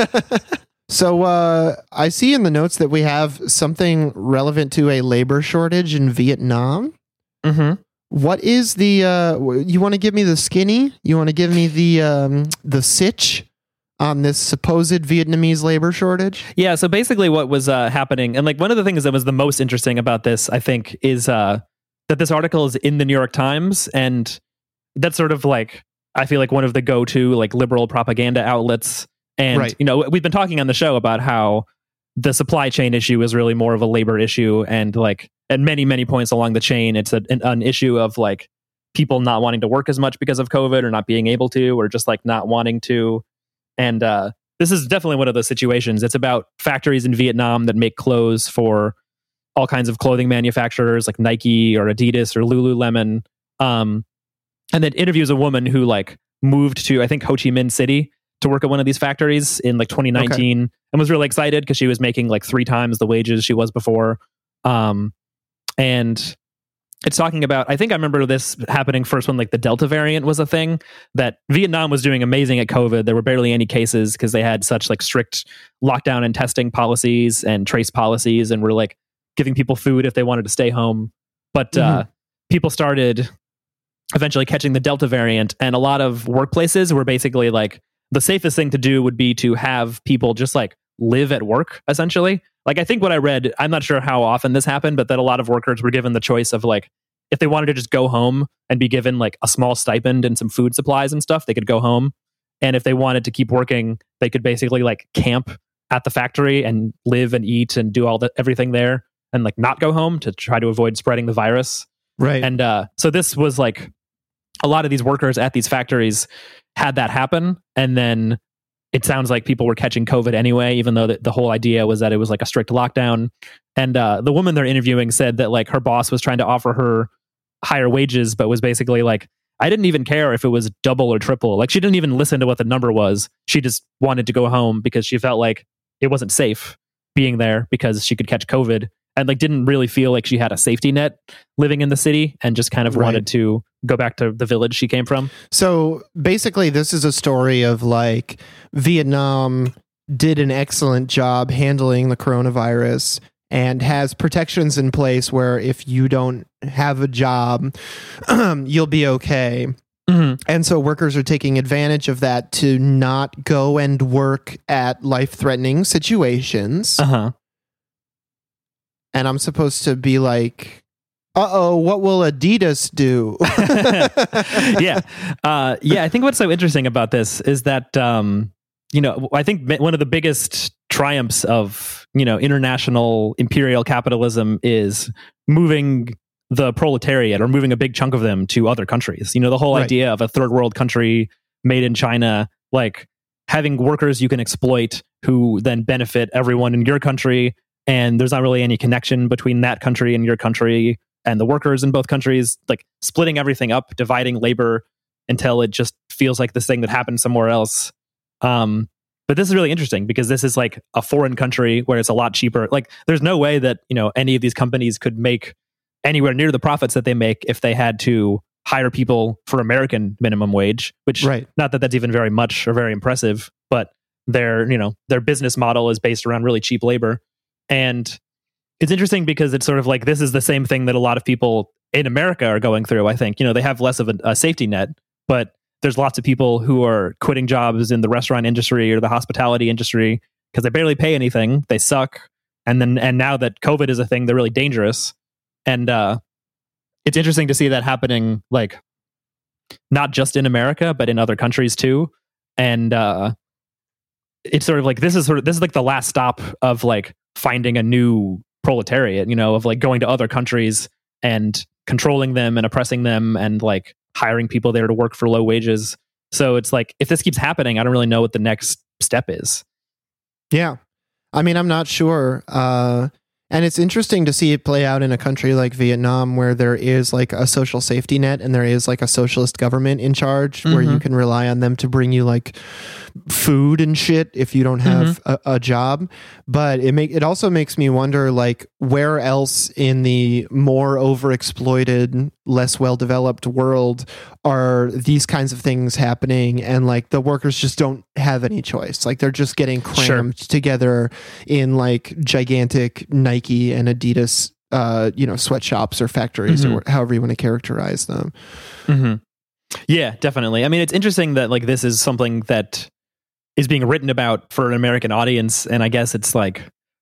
Speaker 2: So uh, I see in the notes that we have something relevant to a labor shortage in Vietnam.
Speaker 1: hmm
Speaker 2: What is the? Uh, w- you want to give me the skinny? You want to give me the um, the sitch on this supposed Vietnamese labor shortage?
Speaker 1: Yeah, so basically what was uh, happening, and like one of the things that was the most interesting about this, I think, is uh, that this article is in the New York Times, and that's sort of like, I feel like one of the go-to like liberal propaganda outlets. And,
Speaker 2: Right.
Speaker 1: you know, we've been talking on the show about how the supply chain issue is really more of a labor issue, and like at many many points along the chain, it's a, an, an issue of like people not wanting to work as much because of COVID, or not being able to, or just like not wanting to. And uh, this is definitely one of those situations. It's about factories in Vietnam that make clothes for all kinds of clothing manufacturers like Nike or Adidas or Lululemon. Um, and then interviews a woman who like moved to, I think, Ho Chi Minh City to work at one of these factories in like twenty nineteen, okay. and was really excited because she was making like three times the wages she was before. Um, and it's talking about, I think I remember this happening first when like the Delta variant was a thing, that Vietnam was doing amazing at COVID. There were barely any cases because they had such like strict lockdown and testing policies and trace policies, and were like giving people food if they wanted to stay home. But mm-hmm. uh, people started eventually catching the Delta variant, and a lot of workplaces were basically like, the safest thing to do would be to have people just like live at work, essentially. Like, I think what I read, I'm not sure how often this happened, but that a lot of workers were given the choice of like, if they wanted to just go home and be given like a small stipend and some food supplies and stuff, they could go home. And if they wanted to keep working, they could basically like camp at the factory and live and eat and do all the everything there, and like not go home to try to avoid spreading the virus.
Speaker 2: Right.
Speaker 1: And uh, so this was like, a lot of these workers at these factories had that happen. And then it sounds like people were catching COVID anyway, even though the, the whole idea was that it was like a strict lockdown. And uh, the woman they're interviewing said that like her boss was trying to offer her higher wages, but was basically like, I didn't even care if it was double or triple. Like, she didn't even listen to what the number was. She just wanted to go home because she felt like it wasn't safe being there because she could catch COVID, and like didn't really feel like she had a safety net living in the city, and just kind of right. wanted to go back to the village she came from.
Speaker 2: So basically this is a story of like Vietnam did an excellent job handling the coronavirus and has protections in place where if you don't have a job, you'll be okay. Mm-hmm. And so workers are taking advantage of that to not go and work at life-threatening situations.
Speaker 1: Uh-huh.
Speaker 2: And I'm supposed to be like, uh-oh, what will Adidas do?
Speaker 1: yeah. Uh, yeah, I think what's so interesting about this is that, um, you know, I think one of the biggest triumphs of, you know, international imperial capitalism is moving the proletariat, or moving a big chunk of them, to other countries. You know, the whole right. idea of a third world country made in China, like having workers you can exploit who then benefit everyone in your country. And there's not really any connection between that country and your country and the workers in both countries, like splitting everything up, dividing labor until it just feels like this thing that happened somewhere else. Um, but this is really interesting because this is like a foreign country where it's a lot cheaper. Like, there's no way that, you know, any of these companies could make anywhere near the profits that they make if they had to hire people for American minimum wage, which
Speaker 2: right.
Speaker 1: not that that's even very much or very impressive, but their, you know, their business model is based around really cheap labor. And it's interesting because it's sort of like, this is the same thing that a lot of people in America are going through. I think, you know, they have less of a, a safety net, but there's lots of people who are quitting jobs in the restaurant industry or the hospitality industry because they barely pay anything. They suck. And then, and now that COVID is a thing, they're really dangerous. And uh, it's interesting to see that happening, like not just in America, but in other countries too. And uh, it's sort of like, this is sort of, this is like the last stop of like finding a new proletariat, you know, of like going to other countries and controlling them and oppressing them and like hiring people there to work for low wages. So it's like, if this keeps happening, I don't really know what the next step is.
Speaker 2: Yeah. I mean, I'm not sure. Uh, and it's interesting to see it play out in a country like Vietnam, where there is like a social safety net and there is like a socialist government in charge, mm-hmm. where you can rely on them to bring you like food and shit if you don't have mm-hmm. a, a job. But it make it also makes me wonder, like, where else in the more overexploited, less well-developed world are these kinds of things happening, and like the workers just don't have any choice. Like, they're just getting crammed sure. together in like gigantic Nike and Adidas uh you know sweatshops or factories, mm-hmm. or however you want to characterize them.
Speaker 1: Mm-hmm. Yeah, definitely. I mean, it's interesting that like this is something that is being written about for an American audience, and I guess it's like,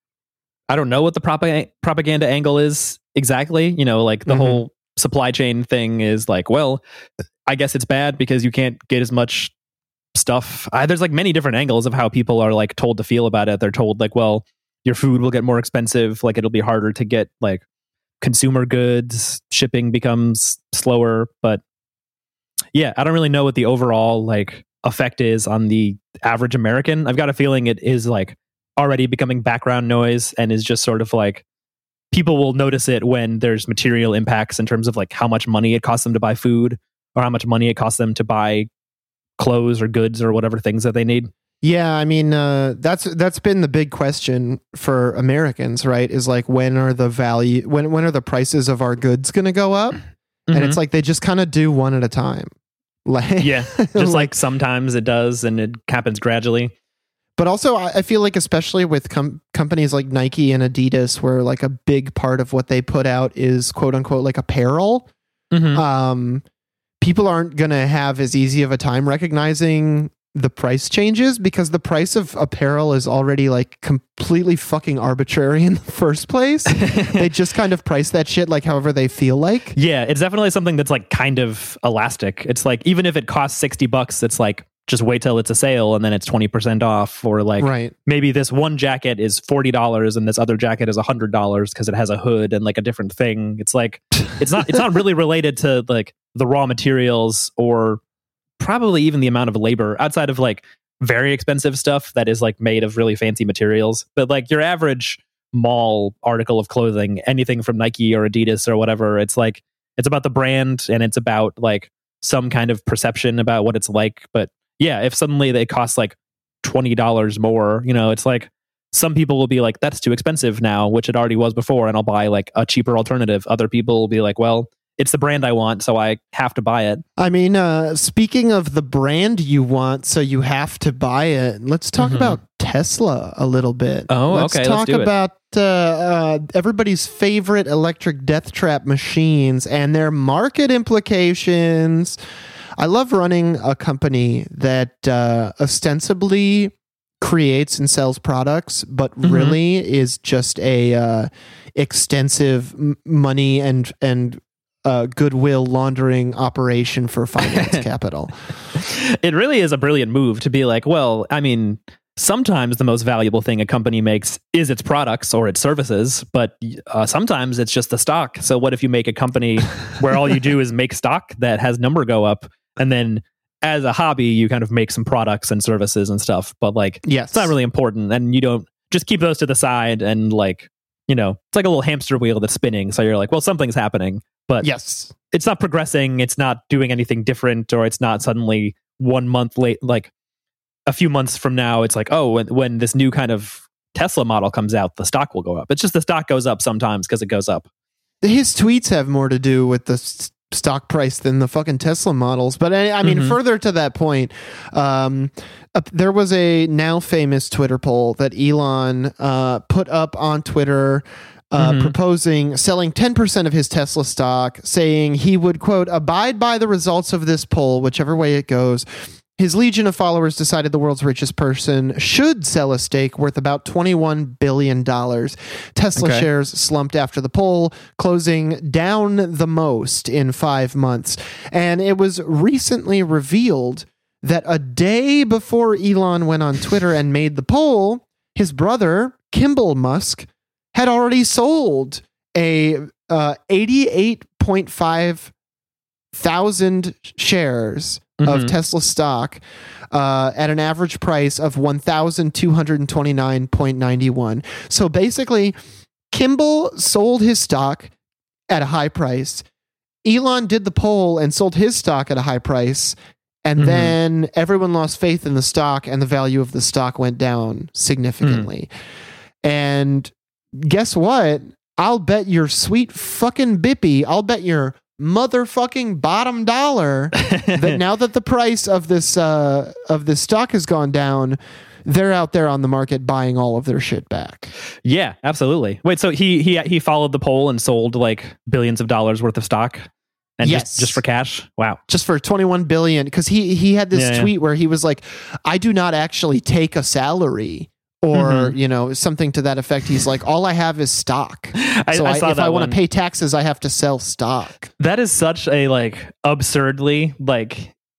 Speaker 1: I don't know what the propag- propaganda angle is exactly. You know, like the mm-hmm. whole supply chain thing is like, well, I guess it's bad because you can't get as much stuff. I, there's like many different angles of how people are like told to feel about it. They're told like, well, your food will get more expensive. Like it'll be harder to get like consumer goods. Shipping becomes slower. But yeah, I don't really know what the overall like effect is on the average American. I've got a feeling it is like already becoming background noise and is just sort of like people will notice it when there's material impacts in terms of like how much money it costs them to buy food or how much money it costs them to buy clothes or goods or whatever things that they need.
Speaker 2: Yeah, I mean, uh, that's that's been the big question for Americans, right? Is like, when are the value, when when are the prices of our goods going to go up? Mm-hmm. And it's like they just kind of do one at a time. Like,
Speaker 1: yeah, just like, like sometimes it does, and it happens gradually.
Speaker 2: But also, I feel like, especially with com- companies like Nike and Adidas, where like a big part of what they put out is quote unquote like apparel. Mm-hmm. Um, people aren't going to have as easy of a time recognizing the price changes because the price of apparel is already like completely fucking arbitrary in the first place. They just kind of price that shit like however they feel like.
Speaker 1: Yeah, it's definitely something that's like kind of elastic. It's like, even if it costs sixty bucks, it's like, just wait till it's a sale and then it's twenty percent off. Or like,
Speaker 2: right.
Speaker 1: Maybe this one jacket is forty dollars and this other jacket is one hundred dollars because it has a hood and like a different thing. It's like, it's not, it's not really related to like the raw materials or probably even the amount of labor outside of like very expensive stuff that is like made of really fancy materials. But like your average mall article of clothing, anything from Nike or Adidas or whatever, it's like, it's about the brand and it's about like some kind of perception about what it's like. But yeah, if suddenly they cost like twenty dollars more, you know, it's like some people will be like, that's too expensive now, which it already was before, and I'll buy like a cheaper alternative. Other people will be like, well, it's the brand I want, so I have to buy it.
Speaker 2: I mean, uh, speaking of the brand you want, so you have to buy it, let's talk mm-hmm. about Tesla a little bit.
Speaker 1: Oh,
Speaker 2: let's
Speaker 1: okay.
Speaker 2: Talk
Speaker 1: let's do
Speaker 2: about uh, uh, everybody's favorite electric death trap machines and their market implications. I love running a company that uh, ostensibly creates and sells products, but mm-hmm. really is just a uh, extensive m- money and and uh, goodwill laundering operation for finance capital.
Speaker 1: It really is a brilliant move to be like, well, I mean, sometimes the most valuable thing a company makes is its products or its services, but uh, sometimes it's just the stock. So what if you make a company where all you do is make stock that has number go up, and then as a hobby, you kind of make some products and services and stuff, but like,
Speaker 2: yes.
Speaker 1: It's not really important, and you don't just keep those to the side and like, you know, it's like a little hamster wheel that's spinning. So you're like, well, something's happening, but
Speaker 2: yes,
Speaker 1: it's not progressing. It's not doing anything different, or it's not suddenly one month late, like a few months from now, it's like, oh, when, when this new kind of Tesla model comes out, the stock will go up. It's just the stock goes up sometimes because it goes up.
Speaker 2: His tweets have more to do with the st- stock price than the fucking Tesla models. But I, I mean, mm-hmm. further to that point, um, uh, there was a now famous Twitter poll that Elon uh, put up on Twitter uh, mm-hmm. proposing selling ten percent of his Tesla stock, saying he would, quote, abide by the results of this poll, whichever way it goes. His legion of followers decided the world's richest person should sell a stake worth about twenty-one billion dollars. Tesla okay. shares slumped after the poll, closing down the most in five months. And it was recently revealed that a day before Elon went on Twitter and made the poll, his brother, Kimball Musk, had already sold a uh, eighty-eight point five thousand shares mm-hmm. of Tesla stock uh, at an average price of one thousand two hundred twenty-nine dollars and ninety-one cents. So basically, Kimball sold his stock at a high price. Elon did the poll and sold his stock at a high price. And mm-hmm. then everyone lost faith in the stock and the value of the stock went down significantly. Mm. And guess what? I'll bet your sweet fucking bippy, I'll bet your motherfucking bottom dollar that now that the price of this uh, of this stock has gone down, they're out there on the market buying all of their shit back.
Speaker 1: Yeah, absolutely. Wait, so he he he followed the poll and sold like billions of dollars worth of stock? And yes. just, just for cash? Wow.
Speaker 2: Just for twenty-one billion. Because he, he had this yeah, tweet yeah. where he was like, I do not actually take a salary or, mm-hmm. you know, something to that effect. He's like, all I have is stock.
Speaker 1: I,
Speaker 2: so
Speaker 1: I
Speaker 2: I,
Speaker 1: saw
Speaker 2: if
Speaker 1: that
Speaker 2: I want
Speaker 1: one.
Speaker 2: to pay taxes, I have to sell stock.
Speaker 1: That is such a like absurdly like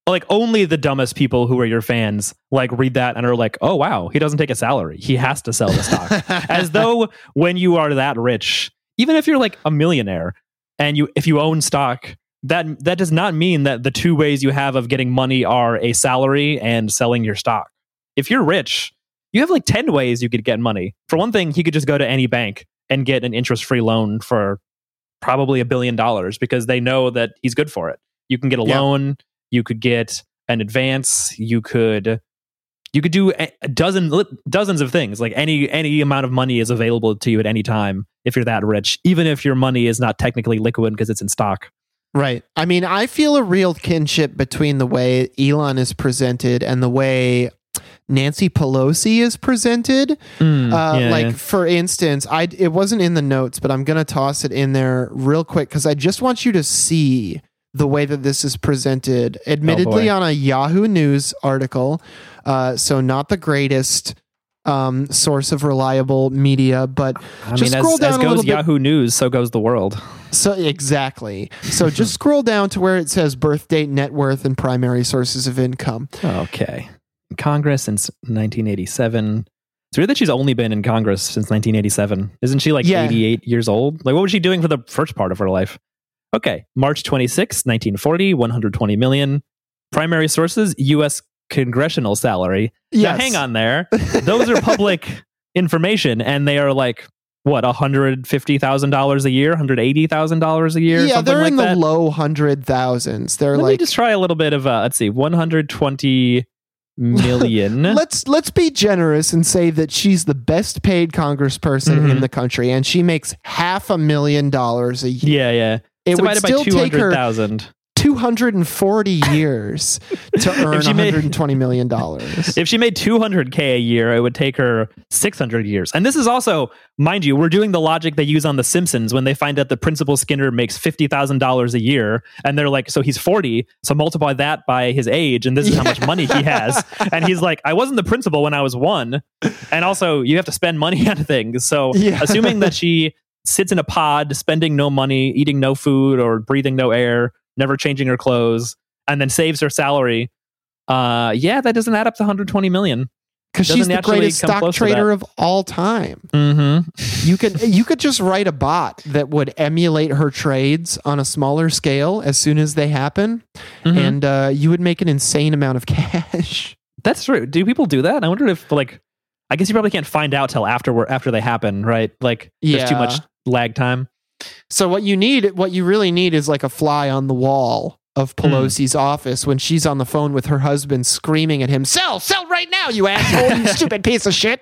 Speaker 1: like only the dumbest people who are your fans like read that and are like, oh wow, he doesn't take a salary. He has to sell the stock. As though when you are that rich, even if you're like a millionaire and you if you own stock, that that does not mean that the two ways you have of getting money are a salary and selling your stock. If you're rich, you have like ten ways you could get money. For one thing, he could just go to any bank and get an interest-free loan for probably a billion dollars because they know that he's good for it. You can get a yeah. loan, you could get an advance, you could you could do a dozen dozens of things. Like any any amount of money is available to you at any time if you're that rich, even if your money is not technically liquid because it's in stock.
Speaker 2: Right. I mean, I feel a real kinship between the way Elon is presented and the way Nancy Pelosi is presented. Mm, uh, yeah, like, yeah. for instance, I it wasn't in the notes, but I'm going to toss it in there real quick because I just want you to see the way that this is presented. Admittedly, oh on a Yahoo News article, uh, so not the greatest um, source of reliable media, but
Speaker 1: I
Speaker 2: just
Speaker 1: mean,
Speaker 2: scroll
Speaker 1: as,
Speaker 2: down
Speaker 1: as
Speaker 2: a
Speaker 1: goes
Speaker 2: little
Speaker 1: Yahoo
Speaker 2: bit.
Speaker 1: News, so goes the world.
Speaker 2: So exactly. So just scroll down to where it says birth date, net worth, and primary sources of income.
Speaker 1: Okay. Congress since nineteen eighty-seven. It's weird that she's only been in Congress since nineteen eighty-seven. Isn't she like yeah. eighty-eight years old? Like, what was she doing for the first part of her life? Okay. March twenty-sixth, nineteen forty, one hundred twenty million. Primary sources, U S congressional salary.
Speaker 2: Yes.
Speaker 1: Now, hang on there. Those are public information, and they are like, what, one hundred fifty thousand dollars a year, one hundred eighty thousand dollars a year?
Speaker 2: Yeah, they're
Speaker 1: like
Speaker 2: in
Speaker 1: that.
Speaker 2: the low hundred thousands. They're
Speaker 1: Let
Speaker 2: like,
Speaker 1: me just try a little bit of, uh, let's see, one hundred twenty million.
Speaker 2: let's let's be generous and say that she's the best paid congressperson mm-hmm. in the country, and she makes half a million dollars a year.
Speaker 1: Yeah, yeah.
Speaker 2: It
Speaker 1: it's
Speaker 2: would still take her
Speaker 1: thousand.
Speaker 2: two hundred forty years to earn one hundred twenty million dollars.
Speaker 1: If she made two hundred K a year, it would take her six hundred years. And this is also, mind you, we're doing the logic they use on The Simpsons when they find out that Principal Skinner makes fifty thousand dollars a year. And they're like, so he's forty, so multiply that by his age, and this is yeah. how much money he has. And he's like, I wasn't the principal when I was one. And also, you have to spend money on things. So yeah. assuming that she sits in a pod, spending no money, eating no food or breathing no air, never changing her clothes, and then saves her salary. Uh, yeah, that doesn't add up to one hundred twenty million.
Speaker 2: Because she's the greatest stock trader of all time.
Speaker 1: Mm-hmm.
Speaker 2: You could you could just write a bot that would emulate her trades on a smaller scale as soon as they happen, mm-hmm. and uh, you would make an insane amount of cash.
Speaker 1: That's true. Do people do that? I wonder if, like, I guess you probably can't find out till after after they happen, right? Like,
Speaker 2: yeah.
Speaker 1: there's too much lag time.
Speaker 2: So what you need, what you really need is like a fly on the wall of Pelosi's mm. office when she's on the phone with her husband screaming at him, sell, sell right now, you asshole, you stupid piece of shit.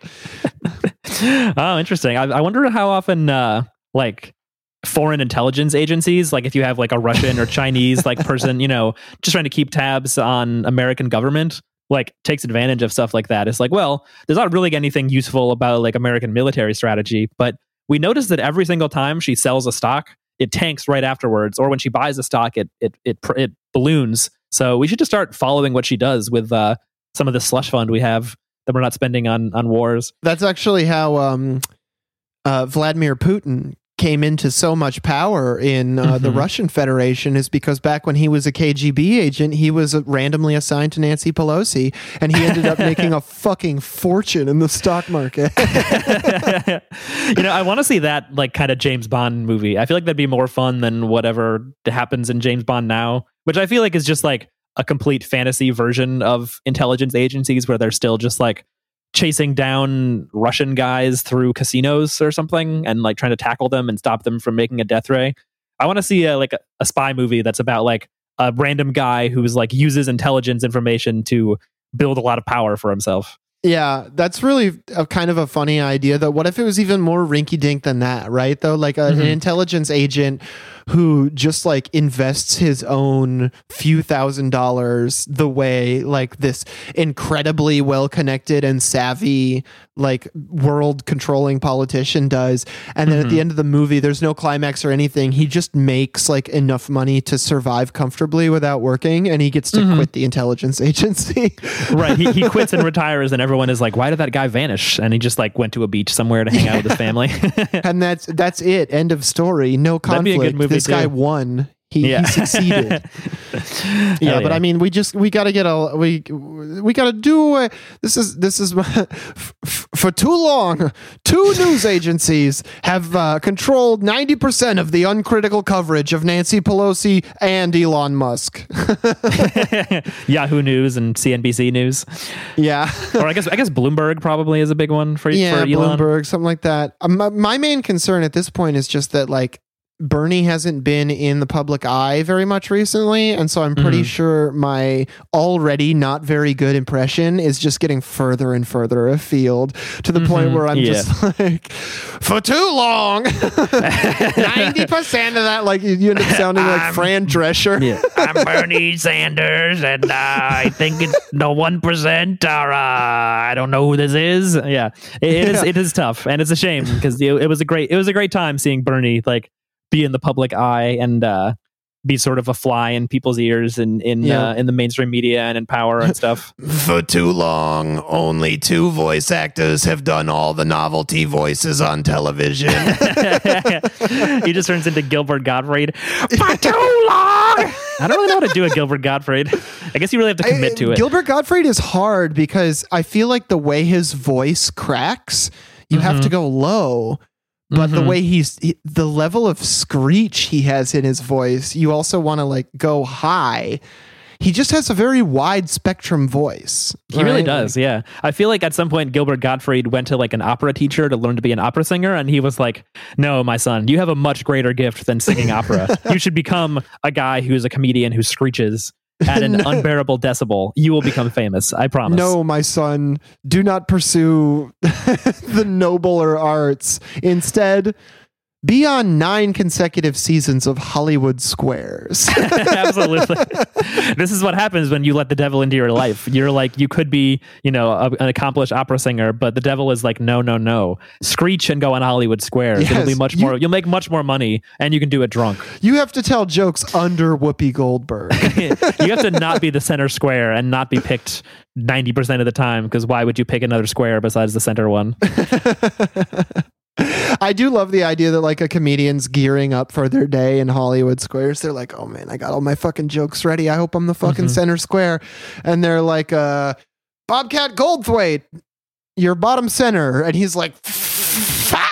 Speaker 1: Oh, interesting. I, I wonder how often, uh, like, foreign intelligence agencies, like if you have like a Russian or Chinese like person, you know, just trying to keep tabs on American government, like takes advantage of stuff like that. It's like, well, there's not really anything useful about like American military strategy, but we notice that every single time she sells a stock, it tanks right afterwards, or when she buys a stock, it it it it balloons. So we should just start following what she does with uh, some of the slush fund we have that we're not spending on on wars.
Speaker 2: That's actually how um, uh, Vladimir Putin came into so much power in uh, mm-hmm. the Russian Federation, is because back when he was a K G B agent, he was randomly assigned to Nancy Pelosi, and he ended up making a fucking fortune in the stock market.
Speaker 1: You know, I want to see that like kind of James Bond movie. I feel like that'd be more fun than whatever happens in James Bond now, which I feel like is just like a complete fantasy version of intelligence agencies where they're still just like chasing down Russian guys through casinos or something and like trying to tackle them and stop them from making a death ray. I want to see a, like a, a spy movie that's about like a random guy who's like uses intelligence information to build a lot of power for himself.
Speaker 2: Yeah, that's really a kind of a funny idea though. What if it was even more rinky dink than that, right? Though, like a, mm-hmm. an intelligence agent who just like invests his own few thousand dollars the way like this incredibly well connected and savvy like world controlling politician does, and then mm-hmm. at the end of the movie there's no climax or anything. He just makes like enough money to survive comfortably without working, and he gets to mm-hmm. quit the intelligence agency.
Speaker 1: Right, he, he quits and retires, and everyone is like, why did that guy vanish? And he just like went to a beach somewhere to hang out with his family.
Speaker 2: And that's that's it, end of story. No conflict. This guy
Speaker 1: too.
Speaker 2: won. He,
Speaker 1: yeah.
Speaker 2: he succeeded. yeah, but I mean, we just we got to get a we we got to do uh, this is this is f- for too long. Two news agencies have uh, controlled ninety percent of the uncritical coverage of Nancy Pelosi and Elon Musk.
Speaker 1: Yahoo News and C N B C News.
Speaker 2: Yeah,
Speaker 1: or I guess I guess Bloomberg probably is a big one for
Speaker 2: yeah,
Speaker 1: for Elon.
Speaker 2: Bloomberg, something like that. Um, my, my main concern at this point is just that like Bernie hasn't been in the public eye very much recently, and so I'm pretty mm-hmm. sure my already not very good impression is just getting further and further afield to the mm-hmm. point where I'm yeah. just like, for too long. ninety percent of that, like you end up sounding like I'm, Fran Drescher.
Speaker 1: Yeah. I'm Bernie Sanders, and uh, I think it's no one percent, or uh, I don't know who this is. Yeah, it, it is. It is tough, and it's a shame because it, it was a great. It was a great time seeing Bernie like be in the public eye and uh, be sort of a fly in people's ears and in
Speaker 2: yeah.
Speaker 1: uh, in the mainstream media and in power and stuff.
Speaker 2: For too long, only two voice actors have done all the novelty voices on television.
Speaker 1: He just turns into Gilbert Gottfried. For too long. I don't really know how to do a Gilbert Gottfried. I guess you really have to commit
Speaker 2: I,
Speaker 1: to it.
Speaker 2: Gilbert Gottfried is hard because I feel like the way his voice cracks, you mm-hmm. have to go low. But mm-hmm. the way he's, he, the level of screech he has in his voice, you also want to like go high. He just has a very wide spectrum voice.
Speaker 1: He right? really does, yeah. I feel like at some point Gilbert Gottfried went to like an opera teacher to learn to be an opera singer, and he was like, no, my son, you have a much greater gift than singing opera. You should become a guy who's a comedian who screeches at an no. unbearable decibel. You will become famous, I promise.
Speaker 2: No, my son, do not pursue the nobler arts. Instead, be on nine consecutive seasons of Hollywood Squares.
Speaker 1: Absolutely. This is what happens when you let the devil into your life. You're like, you could be, you know, a, an accomplished opera singer, but the devil is like, no, no, no. Screech and go on Hollywood Squares. Yes, It'll be much you, more, you'll make much more money, and you can do it drunk.
Speaker 2: You have to tell jokes under Whoopi Goldberg.
Speaker 1: You have to not be the center square and not be picked ninety percent of the time, because why would you pick another square besides the center one?
Speaker 2: I do love the idea that like a comedian's gearing up for their day in Hollywood Squares. They're like, oh man, I got all my fucking jokes ready. I hope I'm the fucking mm-hmm. center square. And they're like, uh, Bobcat Goldthwait, you're bottom center. And he's like, fuck.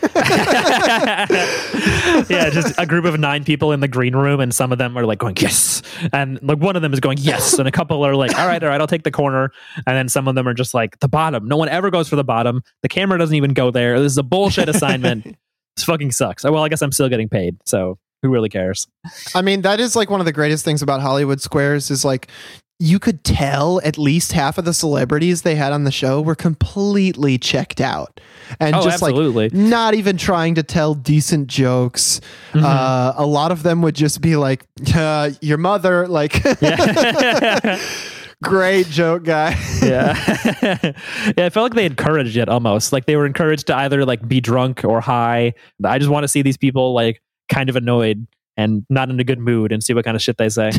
Speaker 1: Yeah, just a group of nine people in the green room, and some of them are like going, yes. And like one of them is going, yes. And a couple are like, all right, all right, I'll take the corner. And then some of them are just like, the bottom. No one ever goes for the bottom. The camera doesn't even go there. This is a bullshit assignment. This fucking sucks. Well, I guess I'm still getting paid. So who really cares?
Speaker 2: I mean, that is like one of the greatest things about Hollywood Squares is like, you could tell at least half of the celebrities they had on the show were completely checked out and
Speaker 1: oh,
Speaker 2: just
Speaker 1: absolutely.
Speaker 2: like not even trying to tell decent jokes. Mm-hmm. Uh, a lot of them would just be like, uh, your mother, like, yeah. Great joke, guy.
Speaker 1: Yeah. Yeah, I felt like they encouraged it almost. Like they were encouraged to either like be drunk or high. I just want to see these people like kind of annoyed and not in a good mood and see what kind of shit they say.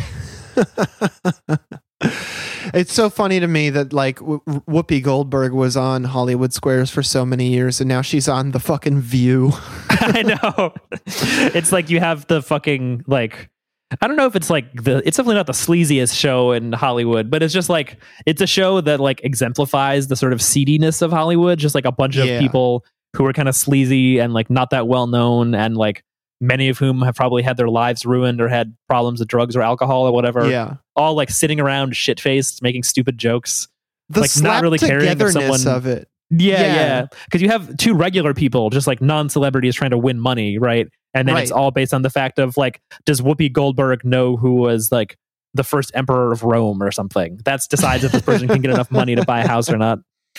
Speaker 2: It's so funny to me that like w- Whoopi Goldberg was on Hollywood Squares for so many years, and now she's on The fucking View.
Speaker 1: I know. It's like you have the fucking like, I don't know if it's like the, it's definitely not the sleaziest show in Hollywood, but it's just like, it's a show that like exemplifies the sort of seediness of Hollywood. Just like a bunch of
Speaker 2: yeah.
Speaker 1: people who are kind of sleazy and like not that well known, and like many of whom have probably had their lives ruined or had problems with drugs or alcohol or whatever.
Speaker 2: Yeah.
Speaker 1: All like sitting around shit-faced, making stupid jokes.
Speaker 2: The
Speaker 1: like not really caring if someone
Speaker 2: of it.
Speaker 1: Yeah, yeah. Because yeah. you have two regular people, just like non-celebrities trying to win money, right? And then right. it's all based on the fact of like, does Whoopi Goldberg know who was like the first emperor of Rome or something? That's decides if this person can get enough money to buy a house or not.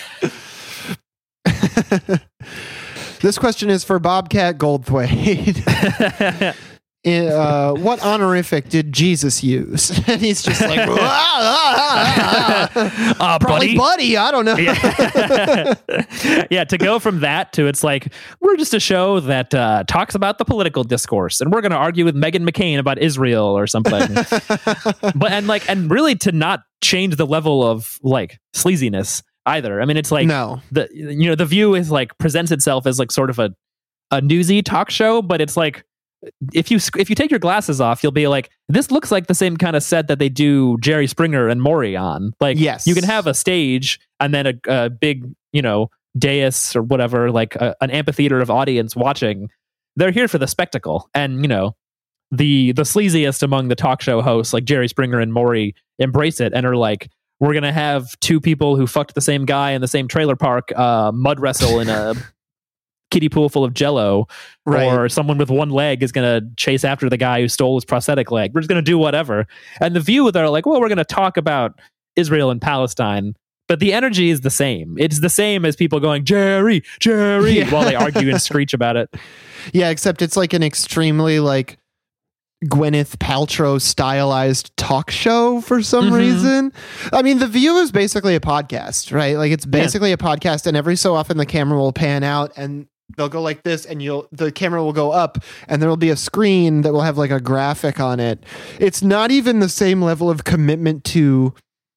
Speaker 2: This question is for Bobcat Goldthwait. uh, what honorific did Jesus use? And he's just like, ah, ah, ah, ah.
Speaker 1: Uh,
Speaker 2: probably buddy. buddy. I don't know.
Speaker 1: Yeah. Yeah, to go from that to it's like, we're just a show that uh, talks about the political discourse, and we're going to argue with Meghan McCain about Israel or something. But and like and really to not change the level of like sleaziness either. I mean, it's like
Speaker 2: no.
Speaker 1: the you know the View is like presents itself as like sort of a a newsy talk show, but it's like if you if you take your glasses off, you'll be like, this looks like the same kind of set that they do Jerry Springer and Maury on. Like,
Speaker 2: yes.
Speaker 1: you can have a stage and then a, a big, you know, dais or whatever, like a, an amphitheater of audience watching. They're here for the spectacle. And, you know, the the sleaziest among the talk show hosts, like Jerry Springer and Maury, embrace it and are like, we're going to have two people who fucked the same guy in the same trailer park uh, mud wrestle in a kiddie pool full of Jello, right. Or someone with one leg is going to chase after the guy who stole his prosthetic leg. We're just going to do whatever. And The View, they're like, well, we're going to talk about Israel and Palestine. But the energy is the same. It's the same as people going, Jerry, Jerry, yeah. while they argue and screech about it.
Speaker 2: Yeah, except it's like an extremely like Gwyneth Paltrow stylized talk show for some mm-hmm. reason. I mean, The View is basically a podcast, right? Like it's basically yeah. a podcast, and every so often the camera will pan out and they'll go like this, and you'll the camera will go up and there will be a screen that will have like a graphic on it. It's not even the same level of commitment to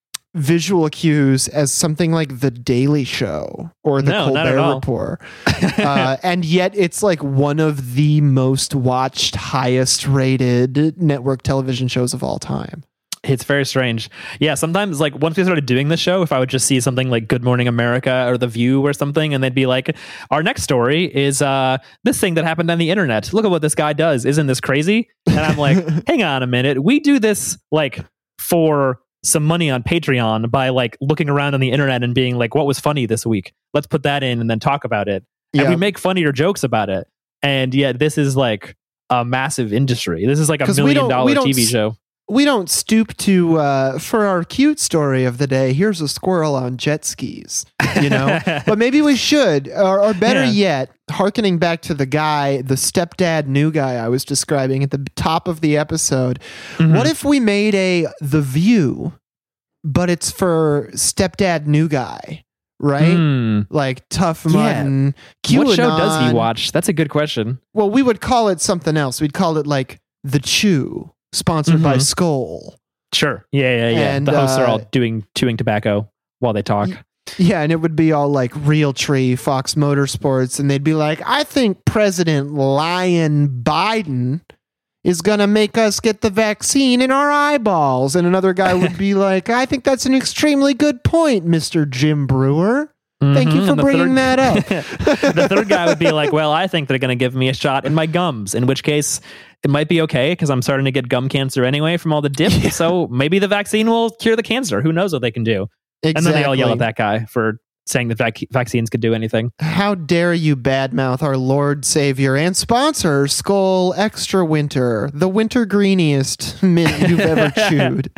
Speaker 2: visual cues as something like The Daily Show or The no, Colbert Report. uh, and yet it's like one of the most watched, highest rated network television shows of all time.
Speaker 1: It's very strange. Yeah, sometimes like once we started doing the show, if I would just see something like Good Morning America or The View or something, and they'd be like, our next story is uh, this thing that happened on the internet. Look at what this guy does. Isn't this crazy? And I'm like, hang on a minute. We do this like for some money on Patreon by like looking around on the internet and being like, what was funny this week? Let's put that in and then talk about it. And yeah. we make funnier jokes about it. And yet this is like a massive industry. This is like a million dollar T V show.
Speaker 2: We don't stoop to, uh, for our cute story of the day, here's a squirrel on jet skis, you know? But maybe we should, or, or better yeah. yet, hearkening back to the guy, the stepdad new guy I was describing at the top of the episode. Mm-hmm. What if we made a The View, but it's for stepdad new guy, right? Mm. Like Tough Mutton,
Speaker 1: yeah. What show does he watch? That's a good question.
Speaker 2: Well, we would call it something else. We'd call it like The Chew. Sponsored mm-hmm. by Skoal.
Speaker 1: Sure. Yeah, yeah, yeah. And, the hosts uh, are all doing chewing tobacco while they talk.
Speaker 2: Yeah, and it would be all like Realtree, Fox Motorsports, and they'd be like, I think President Lion Biden is going to make us get the vaccine in our eyeballs. And another guy would be like, I think that's an extremely good point, Mister Jim Brewer. Thank mm-hmm. you for bringing
Speaker 1: third,
Speaker 2: that up.
Speaker 1: The third guy would be like, well, I think they're going to give me a shot in my gums, in which case it might be okay because I'm starting to get gum cancer anyway from all the dip. Yeah. So maybe the vaccine will cure the cancer. Who knows what they can do? Exactly. And then they all yell at that guy for saying that vac- vaccines could do anything.
Speaker 2: How dare you badmouth our Lord, Savior, and sponsor, Skoal Extra Winter, the winter greeniest mint you've ever chewed.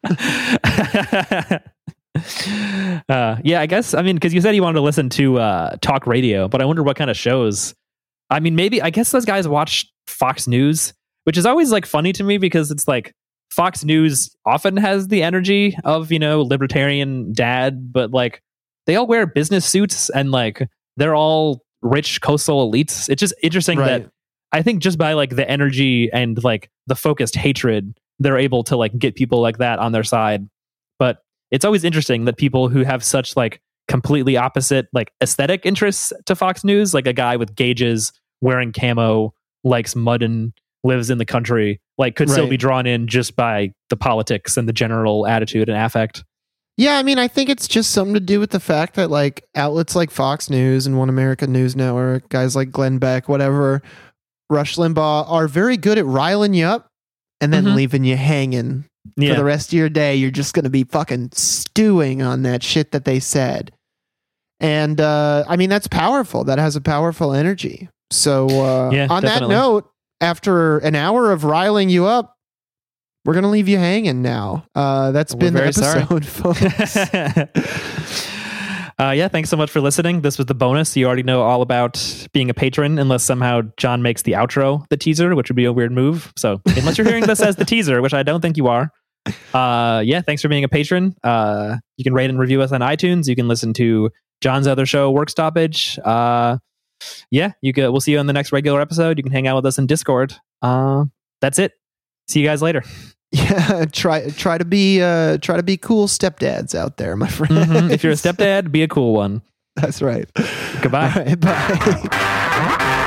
Speaker 1: Uh, yeah, I guess, I mean, because you said you wanted to listen to uh, talk radio, but I wonder what kind of shows. I mean, maybe, I guess those guys watch Fox News, which is always like funny to me because it's like Fox News often has the energy of, you know, libertarian dad, but like they all wear business suits and like they're all rich coastal elites. It's just interesting right. that I think just by like the energy and like the focused hatred, they're able to like get people like that on their side. But it's always interesting that people who have such like completely opposite like aesthetic interests to Fox News, like a guy with gauges, wearing camo, likes mud and lives in the country, like could right. still be drawn in just by the politics and the general attitude and affect.
Speaker 2: Yeah, I mean, I think it's just something to do with the fact that like outlets like Fox News and One America News Network, guys like Glenn Beck, whatever, Rush Limbaugh are very good at riling you up and then mm-hmm. leaving you hanging. Yeah. For the rest of your day, you're just going to be fucking stewing on that shit that they said. And, uh, I mean, that's powerful. That has a powerful energy. So, uh, yeah, on definitely. that note, after an hour of riling you up, we're going to leave you hanging now. Uh, that's we're been the episode, folks.
Speaker 1: uh, yeah, thanks so much for listening. This was the bonus. You already know all about being a patron, unless somehow John makes the outro the teaser, which would be a weird move. So unless you're hearing this as the teaser, which I don't think you are, uh, yeah, thanks for being a patron. Uh, you can rate and review us on iTunes. You can listen to John's other show, Work Stoppage. Uh, yeah, you can, we'll see you on the next regular episode. You can hang out with us in Discord. Uh, that's it. See you guys later.
Speaker 2: Yeah, try try to be uh, try to be cool stepdads out there, my friend.
Speaker 1: Mm-hmm. If you're a stepdad, be a cool one.
Speaker 2: That's right.
Speaker 1: Goodbye.
Speaker 2: All right, bye.